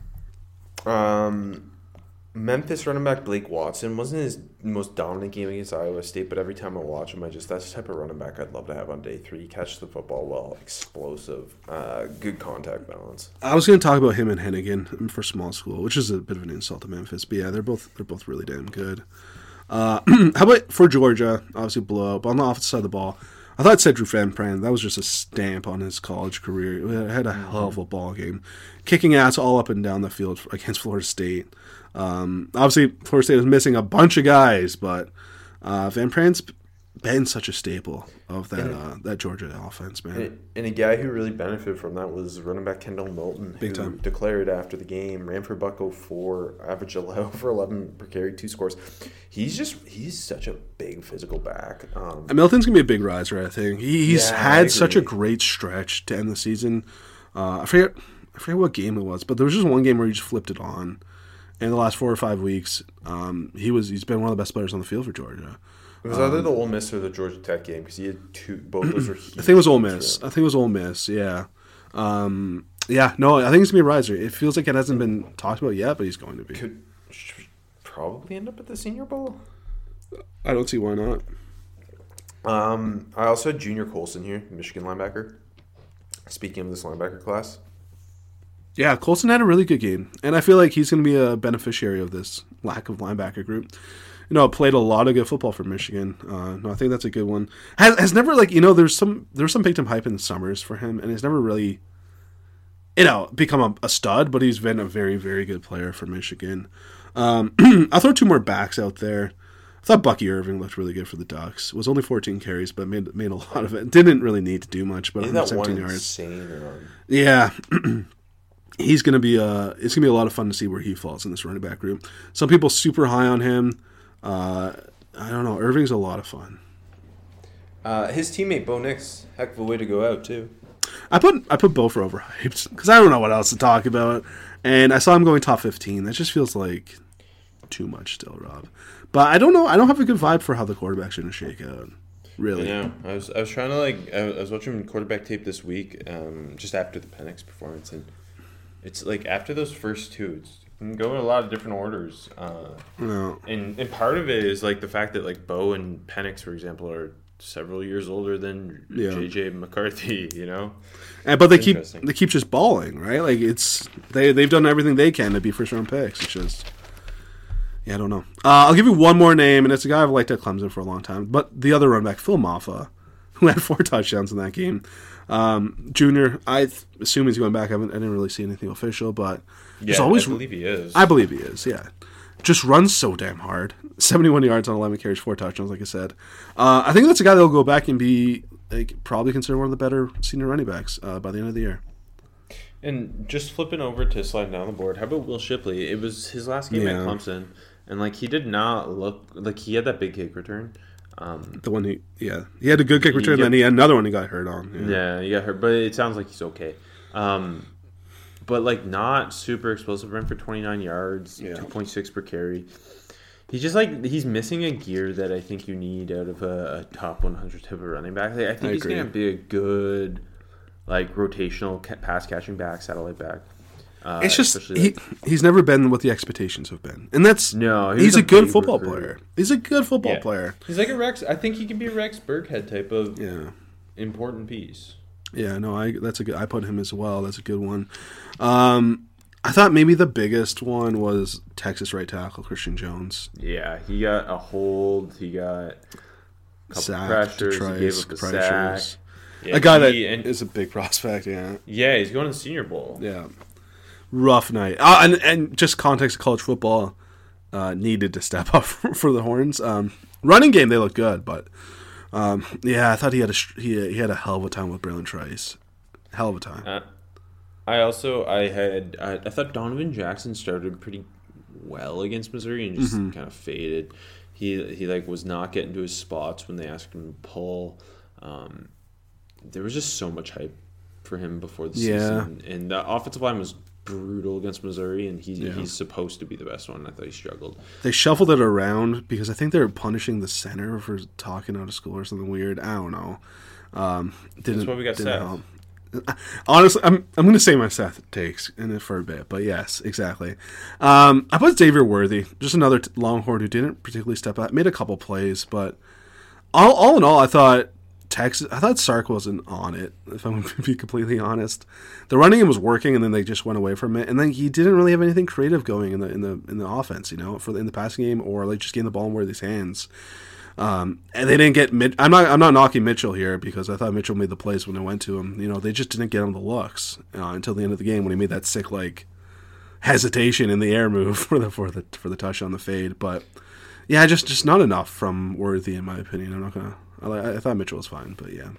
Speaker 2: Um, Memphis running back Blake Watson wasn't his most dominant game against Iowa State, but every time I watch him, I just that's the type of running back I'd love to have on day three. Catch the football well, explosive, uh, good contact balance.
Speaker 3: I was going to talk about him and Hennigan for small school, which is a bit of an insult to Memphis, but yeah, they're both they're both really damn good. Uh, how about for Georgia? Obviously, blowout, but on the offensive side of the ball, I thought Cedric Van Pran, that was just a stamp on his college career. He had a hell of a ball game, kicking ass all up and down the field against Florida State. Um, obviously, Florida State was missing a bunch of guys, but uh, Van Pran's been such a staple of that uh, that Georgia offense, man.
Speaker 2: And, and a guy who really benefited from that was running back Kendall Milton,
Speaker 3: Big
Speaker 2: who
Speaker 3: time.
Speaker 2: declared after the game, ran for buck oh four, average eleven for eleven per carry, two scores. He's just he's such a big physical back. Um,
Speaker 3: And Milton's gonna be a big riser, I think. He, he's
Speaker 2: Yeah, I
Speaker 3: had such a
Speaker 2: agree.
Speaker 3: great stretch to end the season. Uh, I forget, I forget what game it was, but there was just one game where he just flipped it on. In the last four or five weeks, um, he was he's been one of the best players on the field for Georgia.
Speaker 2: it was either the Ole Miss or the Georgia Tech game because he had two. Both those were.
Speaker 3: I think it was Ole Miss. I think it was Ole Miss. Yeah, um, yeah. No, I think he's gonna be a riser. It feels like it hasn't been talked about yet, but he's going to be.
Speaker 2: Could should probably end up at the Senior Bowl.
Speaker 3: I don't see why not.
Speaker 2: Um, I also had Junior Colson here, Michigan linebacker. Speaking of this linebacker class,
Speaker 3: Yeah, Colson had a really good game, and I feel like he's going to be a beneficiary of this lack of linebacker group. You know, played a lot of good football for Michigan. Uh, no, I think that's a good one. Has has never like you know there's some there's some big time hype in the summers for him, and he's never really, you know, become a, a stud. But he's been a very very good player for Michigan. Um, I'll throw two more backs out there. I thought Bucky Irving looked really good for the Ducks. It was only fourteen carries, but made made a lot of it. Didn't really need to do much, but
Speaker 2: isn't that one
Speaker 3: seventeen yards.
Speaker 2: insane run?
Speaker 3: Yeah. He's going to be uh it's going to be a lot of fun to see where he falls in this running back group. Some people super high on him. Uh, I don't know. Irving's a lot of fun.
Speaker 2: Uh, his teammate Bo Nix, heck of a way to go out too.
Speaker 3: I put I put Bo for overhyped because I don't know what else to talk about. And I saw him going top fifteen. That just feels like too much still, Rob. But I don't know. I don't have a good vibe for how the quarterback's going to shake out. Really.
Speaker 2: Yeah, I was I was trying to like I was watching quarterback tape this week, um, just after the Penix performance, and it's like after those first two, it's it can go in a lot of different orders. Uh,
Speaker 3: No.
Speaker 2: and and part of it is like the fact that like Bo and Penix, for example, are several years older than
Speaker 3: Yeah.
Speaker 2: J J McCarthy. You know.
Speaker 3: And, but they keep
Speaker 2: Interesting.
Speaker 3: they keep just balling, right? Like it's they they've done everything they can to be first round picks. It's just yeah, I don't know. Uh, I'll give you one more name, and it's a guy I've liked at Clemson for a long time. But the other running back, Phil Maffa, who had four touchdowns in that game. Um, junior, I th- assume he's going back. I, haven't, I didn't really see anything official, but
Speaker 2: Yeah,
Speaker 3: he's always.
Speaker 2: I believe he is.
Speaker 3: I believe he is. Yeah, just runs so damn hard. Seventy-one yards on eleven carries, four touchdowns. Like I said, uh, I think that's a guy that'll go back and be like probably considered one of the better senior running backs uh, by the end of the year.
Speaker 2: And just flipping over to sliding down the board, how about Will Shipley? It was his last game
Speaker 3: Yeah.
Speaker 2: at Clemson, and like he did not look like he had that big kick return. Um,
Speaker 3: The one he, yeah, he had a good kick return,
Speaker 2: Yeah.
Speaker 3: then he had another one he got hurt on. Yeah,
Speaker 2: yeah, he got hurt, but it sounds like he's okay. Um, but like not super explosive. Ran for twenty-nine yards,
Speaker 3: Yeah.
Speaker 2: two point six per carry. He's just like he's missing a gear that I think you need out of a, a top one hundred type of running back. Like, I think
Speaker 3: I
Speaker 2: he's
Speaker 3: agree.
Speaker 2: gonna be a good like rotational ca- pass catching back, satellite back. Uh,
Speaker 3: it's just
Speaker 2: especially,
Speaker 3: he,
Speaker 2: like-
Speaker 3: he's never been what the expectations have been, and that's
Speaker 2: No, he
Speaker 3: he's
Speaker 2: was
Speaker 3: a
Speaker 2: a
Speaker 3: good
Speaker 2: big
Speaker 3: football
Speaker 2: recruit.
Speaker 3: player. He's a good football
Speaker 2: Yeah.
Speaker 3: player.
Speaker 2: He's like a Rex. I think he can be a Rex Burkhead type of
Speaker 3: Yeah,
Speaker 2: important piece.
Speaker 3: yeah. No, I that's a good. I put him as well. That's a good one. Um, I thought maybe the biggest one was Texas right tackle Christian Jones.
Speaker 2: Yeah, he got a hold. He got a couple
Speaker 3: Sack,
Speaker 2: pressures.
Speaker 3: Trice,
Speaker 2: He gave up a
Speaker 3: pressures.
Speaker 2: sack. Yeah,
Speaker 3: A guy that
Speaker 2: he- and-
Speaker 3: is a big prospect, yeah.
Speaker 2: Yeah, he's going to the Senior Bowl.
Speaker 3: Yeah. Rough night. Uh, and, and just context of college football uh, needed to step up for, for the Horns. Um, running game, they look good, but um, yeah, I thought he had a sh- he, he had a hell of a time with Braylon Trice. Hell of a time.
Speaker 2: Uh, I also I had I, I thought Donovan Jackson started pretty well against Missouri and just
Speaker 3: Mm-hmm.
Speaker 2: kind of faded. He he like was not getting to his spots when they asked him to pull. Um, there was just so much hype for him before the
Speaker 3: Yeah.
Speaker 2: season, and the offensive line was brutal against Missouri, and he,
Speaker 3: Yeah.
Speaker 2: he's supposed to be the best one. I thought he struggled.
Speaker 3: They shuffled it around because I think they were punishing the center for talking out of school or something weird. I don't know. Um, didn't,
Speaker 2: That's why we got
Speaker 3: didn't
Speaker 2: Seth.
Speaker 3: help. Honestly, I'm I'm going to say my Seth takes in it for a bit, but yes, exactly. Um, I put Xavier Worthy, just another t- Longhorn who didn't particularly step out, made a couple plays, but all all in all, I thought Texas, I thought Sark wasn't on it. If I'm going to be completely honest, the running game was working, and then they just went away from it, and then he didn't really have anything creative going in the in the in the offense, you know, for the, in the passing game or like just getting the ball in Worthy's hands. Um, and they didn't get mid. I'm not. I'm not knocking Mitchell here because I thought Mitchell made the plays when I went to him. You know, they just didn't get him the looks uh, until the end of the game when he made that sick like hesitation in the air move for the for the for the touchdown, the fade. But yeah, just just not enough from Worthy in my opinion. I'm not gonna. I, I thought Mitchell was fine, but yeah.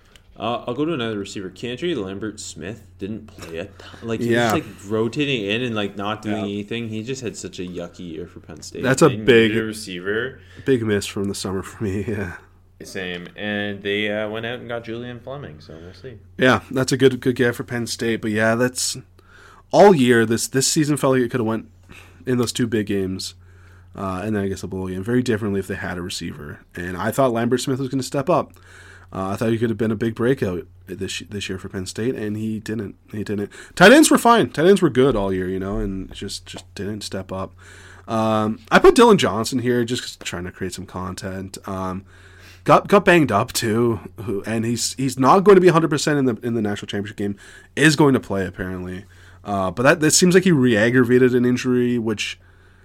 Speaker 2: Uh, I'll go to another receiver. Cantry Lambert Smith didn't play a ton. Like, he
Speaker 3: Yeah.
Speaker 2: was like rotating in and like not doing
Speaker 3: Yeah.
Speaker 2: anything. He just had such a yucky year for Penn State.
Speaker 3: That's a
Speaker 2: They
Speaker 3: big-
Speaker 2: needed a receiver.
Speaker 3: Big miss from the summer for me. Yeah.
Speaker 2: Same. And they uh, went out and got Julian Fleming, so we'll see.
Speaker 3: Yeah, that's a good good get for Penn State. But yeah, that's all year. This this season felt like it could have went in those two big games, uh, and then I guess a bowl game very differently if they had a receiver. And I thought Lambert Smith was going to step up. Uh, I thought he could have been a big breakout this this year for Penn State, and he didn't. He didn't. Tight ends were fine. Tight ends were good all year, you know, and just just didn't step up. Um, I put Dylan Johnson here just trying to create some content. Um, got got banged up too, who, and he's he's not going to be one hundred percent in the in the national championship game. Is going to play apparently, uh, but that, that seems like he re-aggravated an injury, which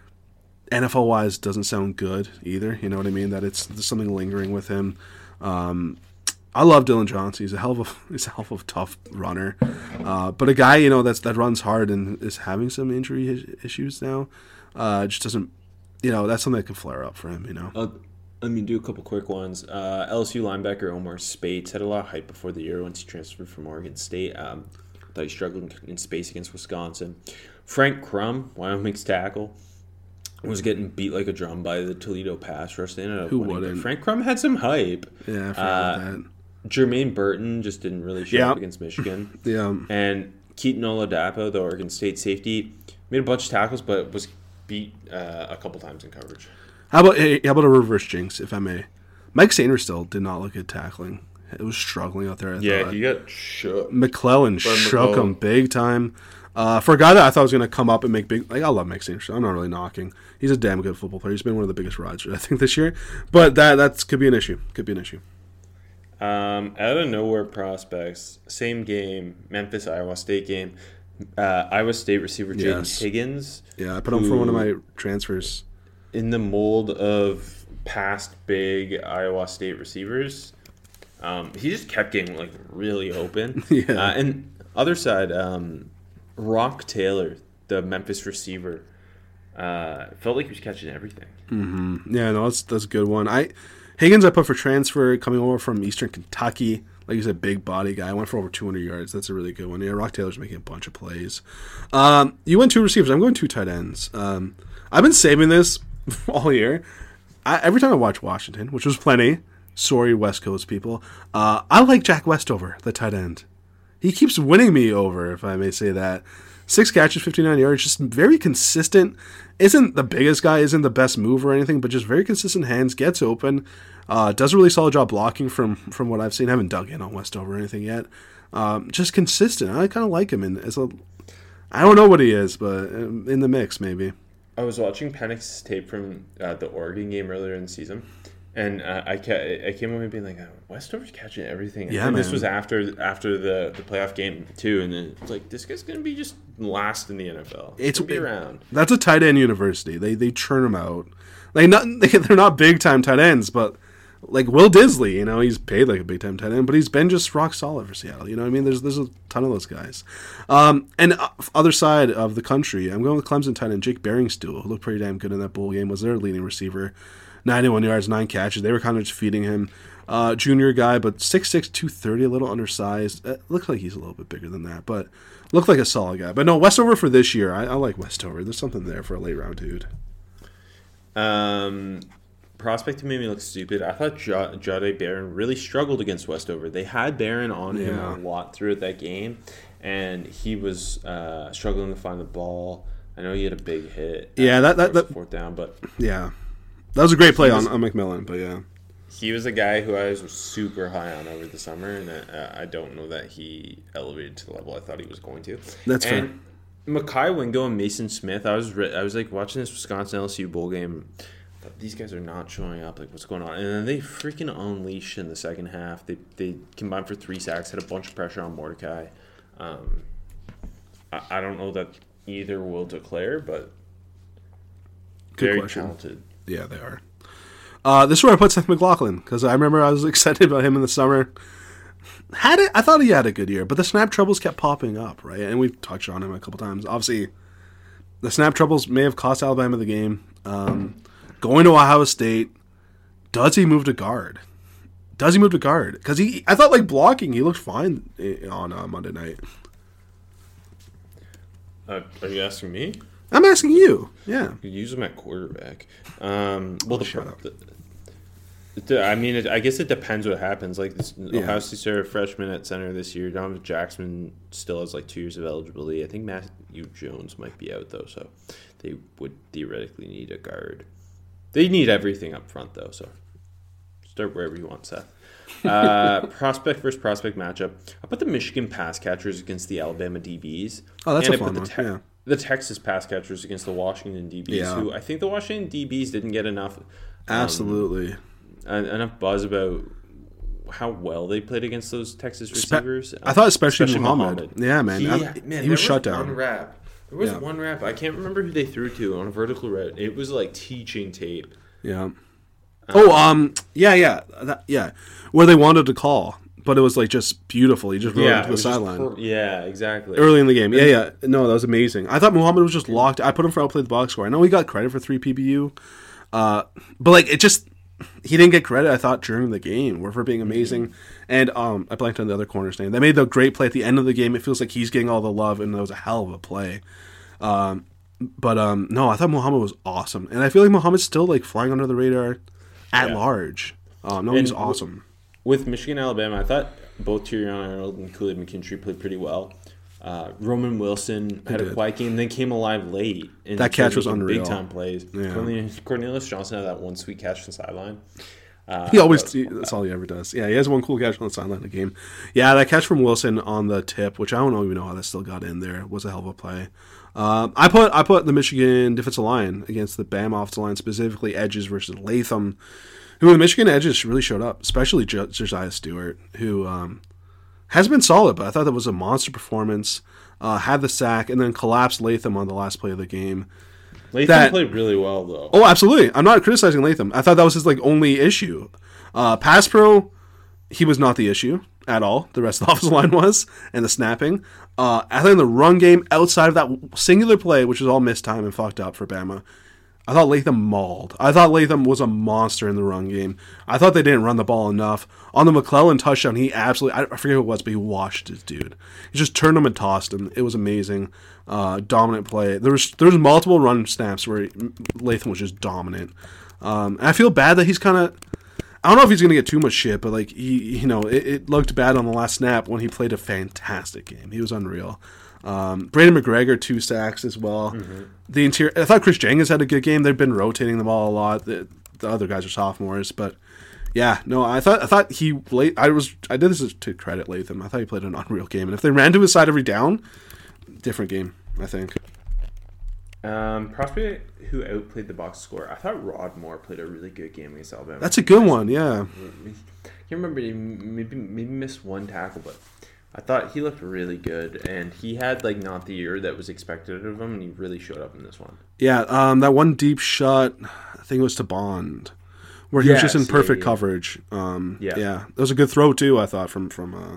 Speaker 3: N F L wise doesn't sound good either. You know what I mean? That it's there's something lingering with him. Um, I love Dylan Johnson. He's a hell of a he's a hell of a tough runner, uh, but a guy you know that's that runs hard and is having some injury is- issues now. Uh, just doesn't, you know, that's something that can flare up for him. You know.
Speaker 2: Uh, let me do a couple quick ones. Uh, L S U linebacker Omar Spates had a lot of hype before the year once he transferred from Oregon State. Um, thought he struggled in space against Wisconsin. Frank Crum, Wyoming's tackle, was getting beat like a drum by the Toledo pass rush. They ended up
Speaker 3: Who
Speaker 2: winning, but
Speaker 3: wouldn't?
Speaker 2: Frank Crum had some hype.
Speaker 3: Yeah, I forgot
Speaker 2: Uh,
Speaker 3: about that.
Speaker 2: Jermaine Burton just didn't really show
Speaker 3: Yeah.
Speaker 2: up against Michigan.
Speaker 3: Yeah.
Speaker 2: And Keaton Oladapo, the Oregon State safety, made a bunch of tackles, but was beat uh, a couple times in coverage.
Speaker 3: How about hey, how about a reverse jinx, if I may? Mike Sainer still did not look good tackling. It was struggling out there. I
Speaker 2: Yeah,
Speaker 3: thought.
Speaker 2: he got shook.
Speaker 3: McClellan
Speaker 2: Brian
Speaker 3: shook
Speaker 2: McClellan.
Speaker 3: him big time. Uh, for a guy that I thought was going to come up and make big, like I love Mike Sainer. So I'm not really knocking. He's a damn good football player. He's been one of the biggest riders I think this year. But that that's could be an issue. Could be an issue.
Speaker 2: Um, out of nowhere prospects, same game, Memphis Iowa State game. Uh, Iowa State receiver Jaden
Speaker 3: Yes.
Speaker 2: Higgins,
Speaker 3: Yeah, I put him for one of my transfers.
Speaker 2: in the mold of past big Iowa State receivers. Um, he just kept getting like really open.
Speaker 3: Yeah.
Speaker 2: Uh, and other side, um, Rock Taylor, the Memphis receiver, uh, felt like he was catching everything.
Speaker 3: Yeah, no, that's that's a good one. I Higgins I put for transfer coming over from Eastern Kentucky. Like he's a big body guy. I went for over two hundred yards. That's a really good one. Yeah, Rock Taylor's making a bunch of plays. Um, you went two receivers. I'm going two tight ends. Um, I've been saving this all year. I, every time I watch Washington, which was plenty. Sorry, West Coast people. Uh, I like Jack Westover, the tight end. He keeps winning me over, if I may say that. Six catches, fifty-nine yards, just very consistent. Isn't the biggest guy, isn't the best move or anything, but just very consistent hands, gets open. Uh, does a really solid job blocking from from what I've seen. I haven't dug in on Westover or anything yet. Um, just consistent. I kind of like him. And as a, I don't know what he is, but um, in the mix maybe.
Speaker 2: I was watching Penix's tape from uh, the Oregon game earlier in the season, And uh, I ca- I came away being like, oh, Westover's catching everything.
Speaker 3: Yeah,
Speaker 2: and this
Speaker 3: man.
Speaker 2: was after after the, the playoff game too, and then it's like this guy's gonna be just last in the N F L. He's
Speaker 3: It's
Speaker 2: gonna be around.
Speaker 3: That's a tight end university. They they churn them out. Like not they, they're not big time tight ends, but like Will Disley, you know, he's paid like a big time tight end, but he's been just rock solid for Seattle. You know what I mean? There's there's a ton of those guys. Um, and uh, other side of the country, I'm going with Clemson tight end Jake Beringstool, who looked pretty damn good in that bowl game. Was their leading receiver. ninety-one yards, nine catches. They were kind of just feeding him. Uh, junior guy, but six six, two thirty, a little undersized. It looks like he's a little bit bigger than that, but looked like a solid guy. But no, Westover for this year. I, I like Westover. There's something there for a late round dude.
Speaker 2: Um, prospect who made me look stupid. I thought J- Jade Barron really struggled against Westover. They had Barron on him
Speaker 3: Yeah.
Speaker 2: a lot throughout that game, and he was uh, struggling to find the ball. I know he had a big hit.
Speaker 3: Yeah, that- that- that-
Speaker 2: fourth down, but
Speaker 3: Yeah. That was a great play
Speaker 2: He was-
Speaker 3: on, on McMillan, but yeah.
Speaker 2: he was a guy who I was super high on over the summer, and I, I don't know that he elevated to the level I thought he was going to.
Speaker 3: That's fair.
Speaker 2: and Makai Wingo and Mason Smith. I was re- I was like watching this Wisconsin L S U bowl game. I thought, these guys are not showing up. Like, what's going on? And then they freaking unleashed in the second half. They they combined for three sacks, had a bunch of pressure on Mordecai. Um, I, I don't know that either will declare, but
Speaker 3: Good
Speaker 2: very
Speaker 3: question.
Speaker 2: talented.
Speaker 3: Yeah, they are. Uh, this is where I put Seth McLaughlin, because I remember I was excited about him in the summer. Had it, I thought he had a good year, but the snap troubles kept popping up, right? And we've touched on him a couple times. Obviously, the snap troubles may have cost Alabama the game. Um, going to Ohio State, does he move to guard? Does he move to guard? Because he, I thought like blocking, he looked fine eh, on uh, Monday night.
Speaker 2: Uh, are you asking me?
Speaker 3: I'm asking you. Yeah.
Speaker 2: You use him at quarterback. Um, well, the,
Speaker 3: shut up.
Speaker 2: the, the I mean, it, I guess it depends what happens. Like, this,
Speaker 3: Yeah.
Speaker 2: Ohio State started a freshman at center this year. Donovan Jackson still has like two years of eligibility. I think Matthew Jones might be out though, so they would theoretically need a guard. They need everything up front though, so start wherever you want, Seth. Uh, prospect versus prospect matchup. I put the Michigan pass catchers against the Alabama D Bs.
Speaker 3: Oh, that's
Speaker 2: and
Speaker 3: a
Speaker 2: I put
Speaker 3: fun
Speaker 2: the
Speaker 3: one,
Speaker 2: Te-
Speaker 3: yeah.
Speaker 2: The Texas pass catchers against the Washington D Bs,
Speaker 3: Yeah.
Speaker 2: who I think the Washington D Bs didn't get enough um,
Speaker 3: Absolutely.
Speaker 2: en- enough buzz about how well they played against those Texas
Speaker 3: Spe-
Speaker 2: receivers.
Speaker 3: I thought especially Muhammad. Yeah, man.
Speaker 2: He,
Speaker 3: I-
Speaker 2: man,
Speaker 3: he
Speaker 2: there
Speaker 3: was shut down.
Speaker 2: One rap. There was
Speaker 3: Yeah.
Speaker 2: one rap. I can't remember who they threw to on a vertical route. It was like teaching tape.
Speaker 3: Yeah. Oh, um, yeah, yeah, that, yeah. Where they wanted to call, but it was like just beautiful. He just rode
Speaker 2: Yeah,
Speaker 3: into
Speaker 2: it
Speaker 3: the
Speaker 2: was just
Speaker 3: sideline
Speaker 2: per- yeah, exactly.
Speaker 3: early in the game. Yeah, yeah. No, that was amazing. I thought Muhammad was just locked. I put him for outplay the box score. I know he got credit for three P B U, uh, but like it just he didn't get credit. I thought during the game, or for being amazing. And um, I blanked on the other corner's name. They made the great play at the end of the game. It feels like he's getting all the love, and that was a hell of a play. Um, but um, no, I thought Muhammad was awesome, and I feel like Muhammad's still like flying under the radar at
Speaker 2: Yeah.
Speaker 3: large. Um, no,
Speaker 2: And
Speaker 3: he's
Speaker 2: w-
Speaker 3: awesome.
Speaker 2: With Michigan, Alabama, I thought both Tyrion Arnold and Kool-Aid McKinstry played pretty well. Uh, Roman Wilson had a
Speaker 3: did.
Speaker 2: quiet game, then came alive late. And
Speaker 3: That catch
Speaker 2: started
Speaker 3: was
Speaker 2: making
Speaker 3: unreal.
Speaker 2: Big time plays.
Speaker 3: Yeah.
Speaker 2: Cornelius, Cornelius Johnson had that one sweet catch from the sideline. Uh,
Speaker 3: He always,
Speaker 2: but-
Speaker 3: he- that's all he ever does. Yeah, he has one cool catch on the sideline of the game. Yeah, that catch from Wilson on the tip, which I don't even know how that still got in there, was a hell of a play. Um, I put I put the Michigan defensive line against the Bama offensive line, specifically edges versus Latham, who the Michigan edges really showed up, especially Jo- Josiah Stewart, who um, has been solid, but I thought that was a monster performance. Uh, had the sack and then collapsed Latham on the last play of the game.
Speaker 2: Latham
Speaker 3: that-
Speaker 2: played really well, though.
Speaker 3: Oh, absolutely. I'm not criticizing Latham. I thought that was his like only issue. Uh, pass pro, he was not the issue at all. The rest of the offensive line was, and the snapping. Uh, I think in the run game, outside of that singular play, which was all missed time and fucked up for Bama, I thought Latham mauled. I thought Latham was a monster in the run game. I thought they didn't run the ball enough. On the McClellan touchdown, he absolutely, I forget who it was, but he washed his dude. He just turned him and tossed him. It was amazing. Uh, dominant play. There was there was multiple run snaps where Latham was just dominant. Um, and I feel bad that he's kind of, I don't know if he's going to get too much shit, but like he, you know, it, it looked bad on the last snap when he played a fantastic game. He was unreal. Um, Brandon McGregor, two sacks as well. Mm-hmm. The interior, I thought Chris Jenkins had a good game. They've been rotating them all a lot. The, the other guys are sophomores, but yeah, no, I thought I thought he late. I was I did this to credit Latham. I thought he played an unreal game, and if they ran to his side every down, different game, I think.
Speaker 5: Um, prospect who outplayed the box score. I thought Rod Moore played a really good game against Alabama.
Speaker 3: That's a good one, yeah.
Speaker 5: I can't remember. He maybe maybe missed one tackle, but I thought he looked really good, and he had like not the year that was expected of him, and he really showed up in this one.
Speaker 3: Yeah, um, that one deep shot, I think it was to Bond, where he was
Speaker 5: Yes,
Speaker 3: just in perfect
Speaker 5: yeah, yeah.
Speaker 3: coverage. Um, yeah.
Speaker 5: Yeah.
Speaker 3: That was a good throw too. I thought from from uh,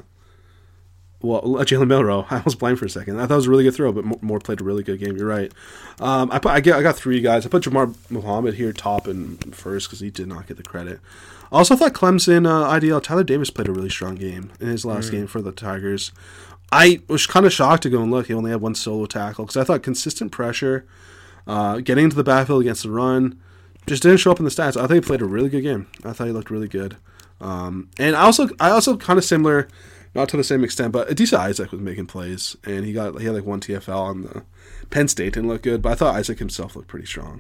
Speaker 3: well, Jalen Milroe. I was blind for a second. I thought it was a really good throw, but Moore Moore played a really good game. You're right. Um, I put, I get I got three guys. I put Jamar Muhammad here top and first because he did not get the credit. I also thought Clemson uh, I D L Tyler Davis played a really strong game in his last mm. game for the Tigers. I was kind of shocked to go and look. He only had one solo tackle because I thought consistent pressure, uh, getting into the backfield against the run, just didn't show up in the stats. I think he played a really good game. I thought he looked really good. Um, and I also, I also kind of similar, not to the same extent, but Adisa Isaac was making plays, and he got he had like one T F L on the Penn State didn't look good, but I thought Isaac himself looked pretty strong.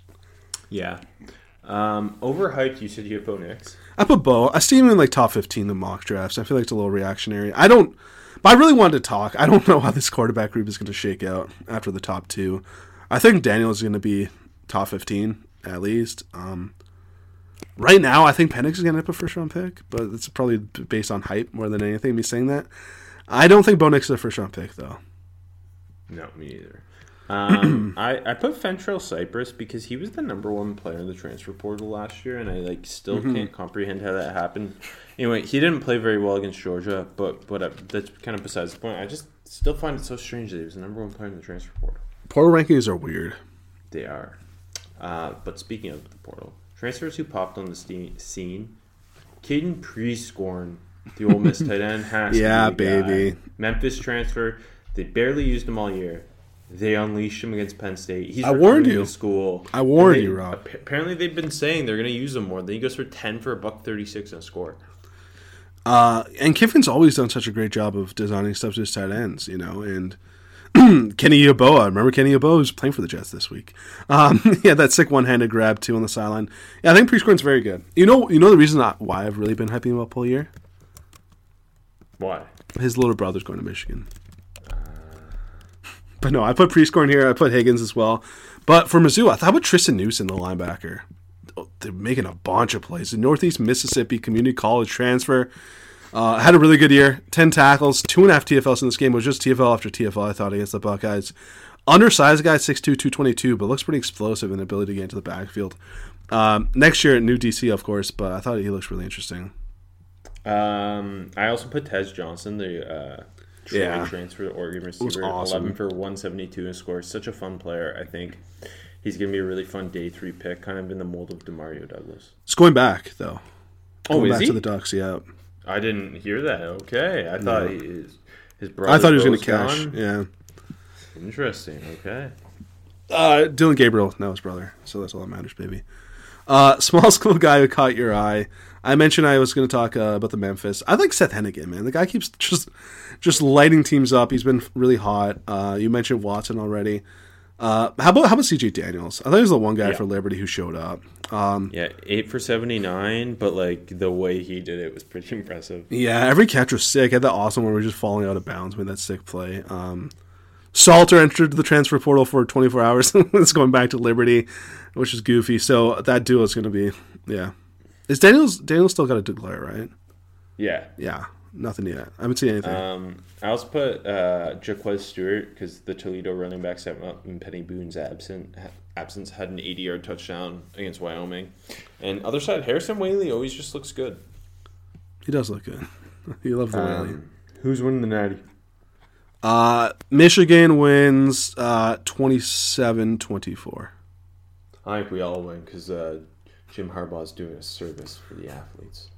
Speaker 5: Yeah. Um, overhyped, you said you have Bo Nix.
Speaker 3: I put Bo. I see him in like top fifteen in the mock drafts. I feel like it's a little reactionary. I don't, but I really wanted to talk. I don't know how this quarterback group is going to shake out after the top two. I think Daniel is going to be top fifteen at least. Um, right now, I think Penix is going to have a first round pick, but it's probably based on hype more than anything. Me saying that, I don't think Bo Nix is a first round pick though.
Speaker 5: No, me either. Um, I, I put Fentrell Cypress because he was the number one player in the transfer portal last year, and I like still mm-hmm. can't comprehend how that happened. Anyway, he didn't play very well against Georgia, but but uh, that's kind of besides the point. I just still find it so strange that he was the number one player in the transfer portal.
Speaker 3: Portal rankings are weird.
Speaker 5: They are. Uh, but speaking of the portal, transfers who popped on the ste- scene, Caden Prieskorn, the Ole Miss tight end, has
Speaker 3: yeah,
Speaker 5: to be the
Speaker 3: baby.
Speaker 5: guy. Memphis transfer. They barely used him all year. They unleashed him against Penn State. He's
Speaker 3: I warned you.
Speaker 5: To school.
Speaker 3: I warned
Speaker 5: they,
Speaker 3: you, Rob.
Speaker 5: Apparently, they've been saying they're going to use him more. Then he goes for ten for a buck thirty-six and a score.
Speaker 3: Uh, and Kiffin's always done such a great job of designing stuff to his tight ends, you know. And Kenny Yeboah, remember Kenny Yeboah who's playing for the Jets this week? Um, he had that sick one-handed grab too on the sideline. Yeah, I think Prieskorn's very good. You know, you know the reason that, why I've really been hyping him up all year.
Speaker 5: Why?
Speaker 3: His little brother's going to Michigan. But no, I put Prieskorn here. I put Higgins as well. But for Mizzou, I thought about Tristan Newsom, the linebacker. Oh, they're making a bunch of plays. The Northeast Mississippi Community College transfer. Uh, had a really good year. ten tackles, two and a half T F Ls in this game. It was just T F L after T F L, I thought, against the Buckeyes. Undersized guy, six two, two twenty-two, but looks pretty explosive in the ability to get into the backfield. Um, next year, new D C, of course, but I thought he looks really interesting.
Speaker 5: Um, I also put Tez Johnson, the uh, Troy
Speaker 3: yeah.
Speaker 5: transfer to Oregon receiver,
Speaker 3: awesome.
Speaker 5: eleven for one seventy-two and score. Such a fun player. I think he's going to be a really fun day three pick, kind of in the mold of DeMario Douglas.
Speaker 3: It's going back, though.
Speaker 5: Oh,
Speaker 3: going
Speaker 5: is
Speaker 3: back
Speaker 5: he?
Speaker 3: to the Ducks, yeah.
Speaker 5: I didn't hear that. Okay. I thought
Speaker 3: No.
Speaker 5: he, his, his brother
Speaker 3: I thought he was going to
Speaker 5: Bo's
Speaker 3: cash,
Speaker 5: gone.
Speaker 3: yeah.
Speaker 5: Interesting. Okay.
Speaker 3: Uh, Dylan Gabriel, now his brother, so that's all that matters, baby. Uh, small school guy who caught your eye. I mentioned I was going to talk uh, about the Memphis. I like Seth Hennigan, man. The guy keeps just just lighting teams up. He's been really hot. Uh, you mentioned Watson already. Uh, how about how about C J Daniels? I think he was the one guy
Speaker 5: Yeah.
Speaker 3: for Liberty who showed up. Um,
Speaker 5: Yeah, eight for seventy-nine, but like the way he did it was pretty impressive.
Speaker 3: yeah, every catch was sick. Had that awesome one where we were just falling out of bounds. Made that sick play. Um, Salter entered the transfer portal for twenty-four hours. It's going back to Liberty, which is goofy. So that duo is going to be, yeah. Is Daniels Daniels still got a declare, right?
Speaker 5: Yeah.
Speaker 3: Yeah, nothing yet. I haven't seen anything.
Speaker 5: Um, I also put uh, Jaquez Stewart because the Toledo running back set him up in Penny Boone's absent, absence had an eighty-yard touchdown against Wyoming. And other side, Harrison Whaley always just looks good.
Speaker 3: He does look good. You love the Whaley.
Speaker 5: Um, who's winning the Natty?
Speaker 3: Uh, Michigan wins uh, twenty-seven twenty-four.
Speaker 5: I think we all win because uh, Jim Harbaugh's doing a service for the athletes.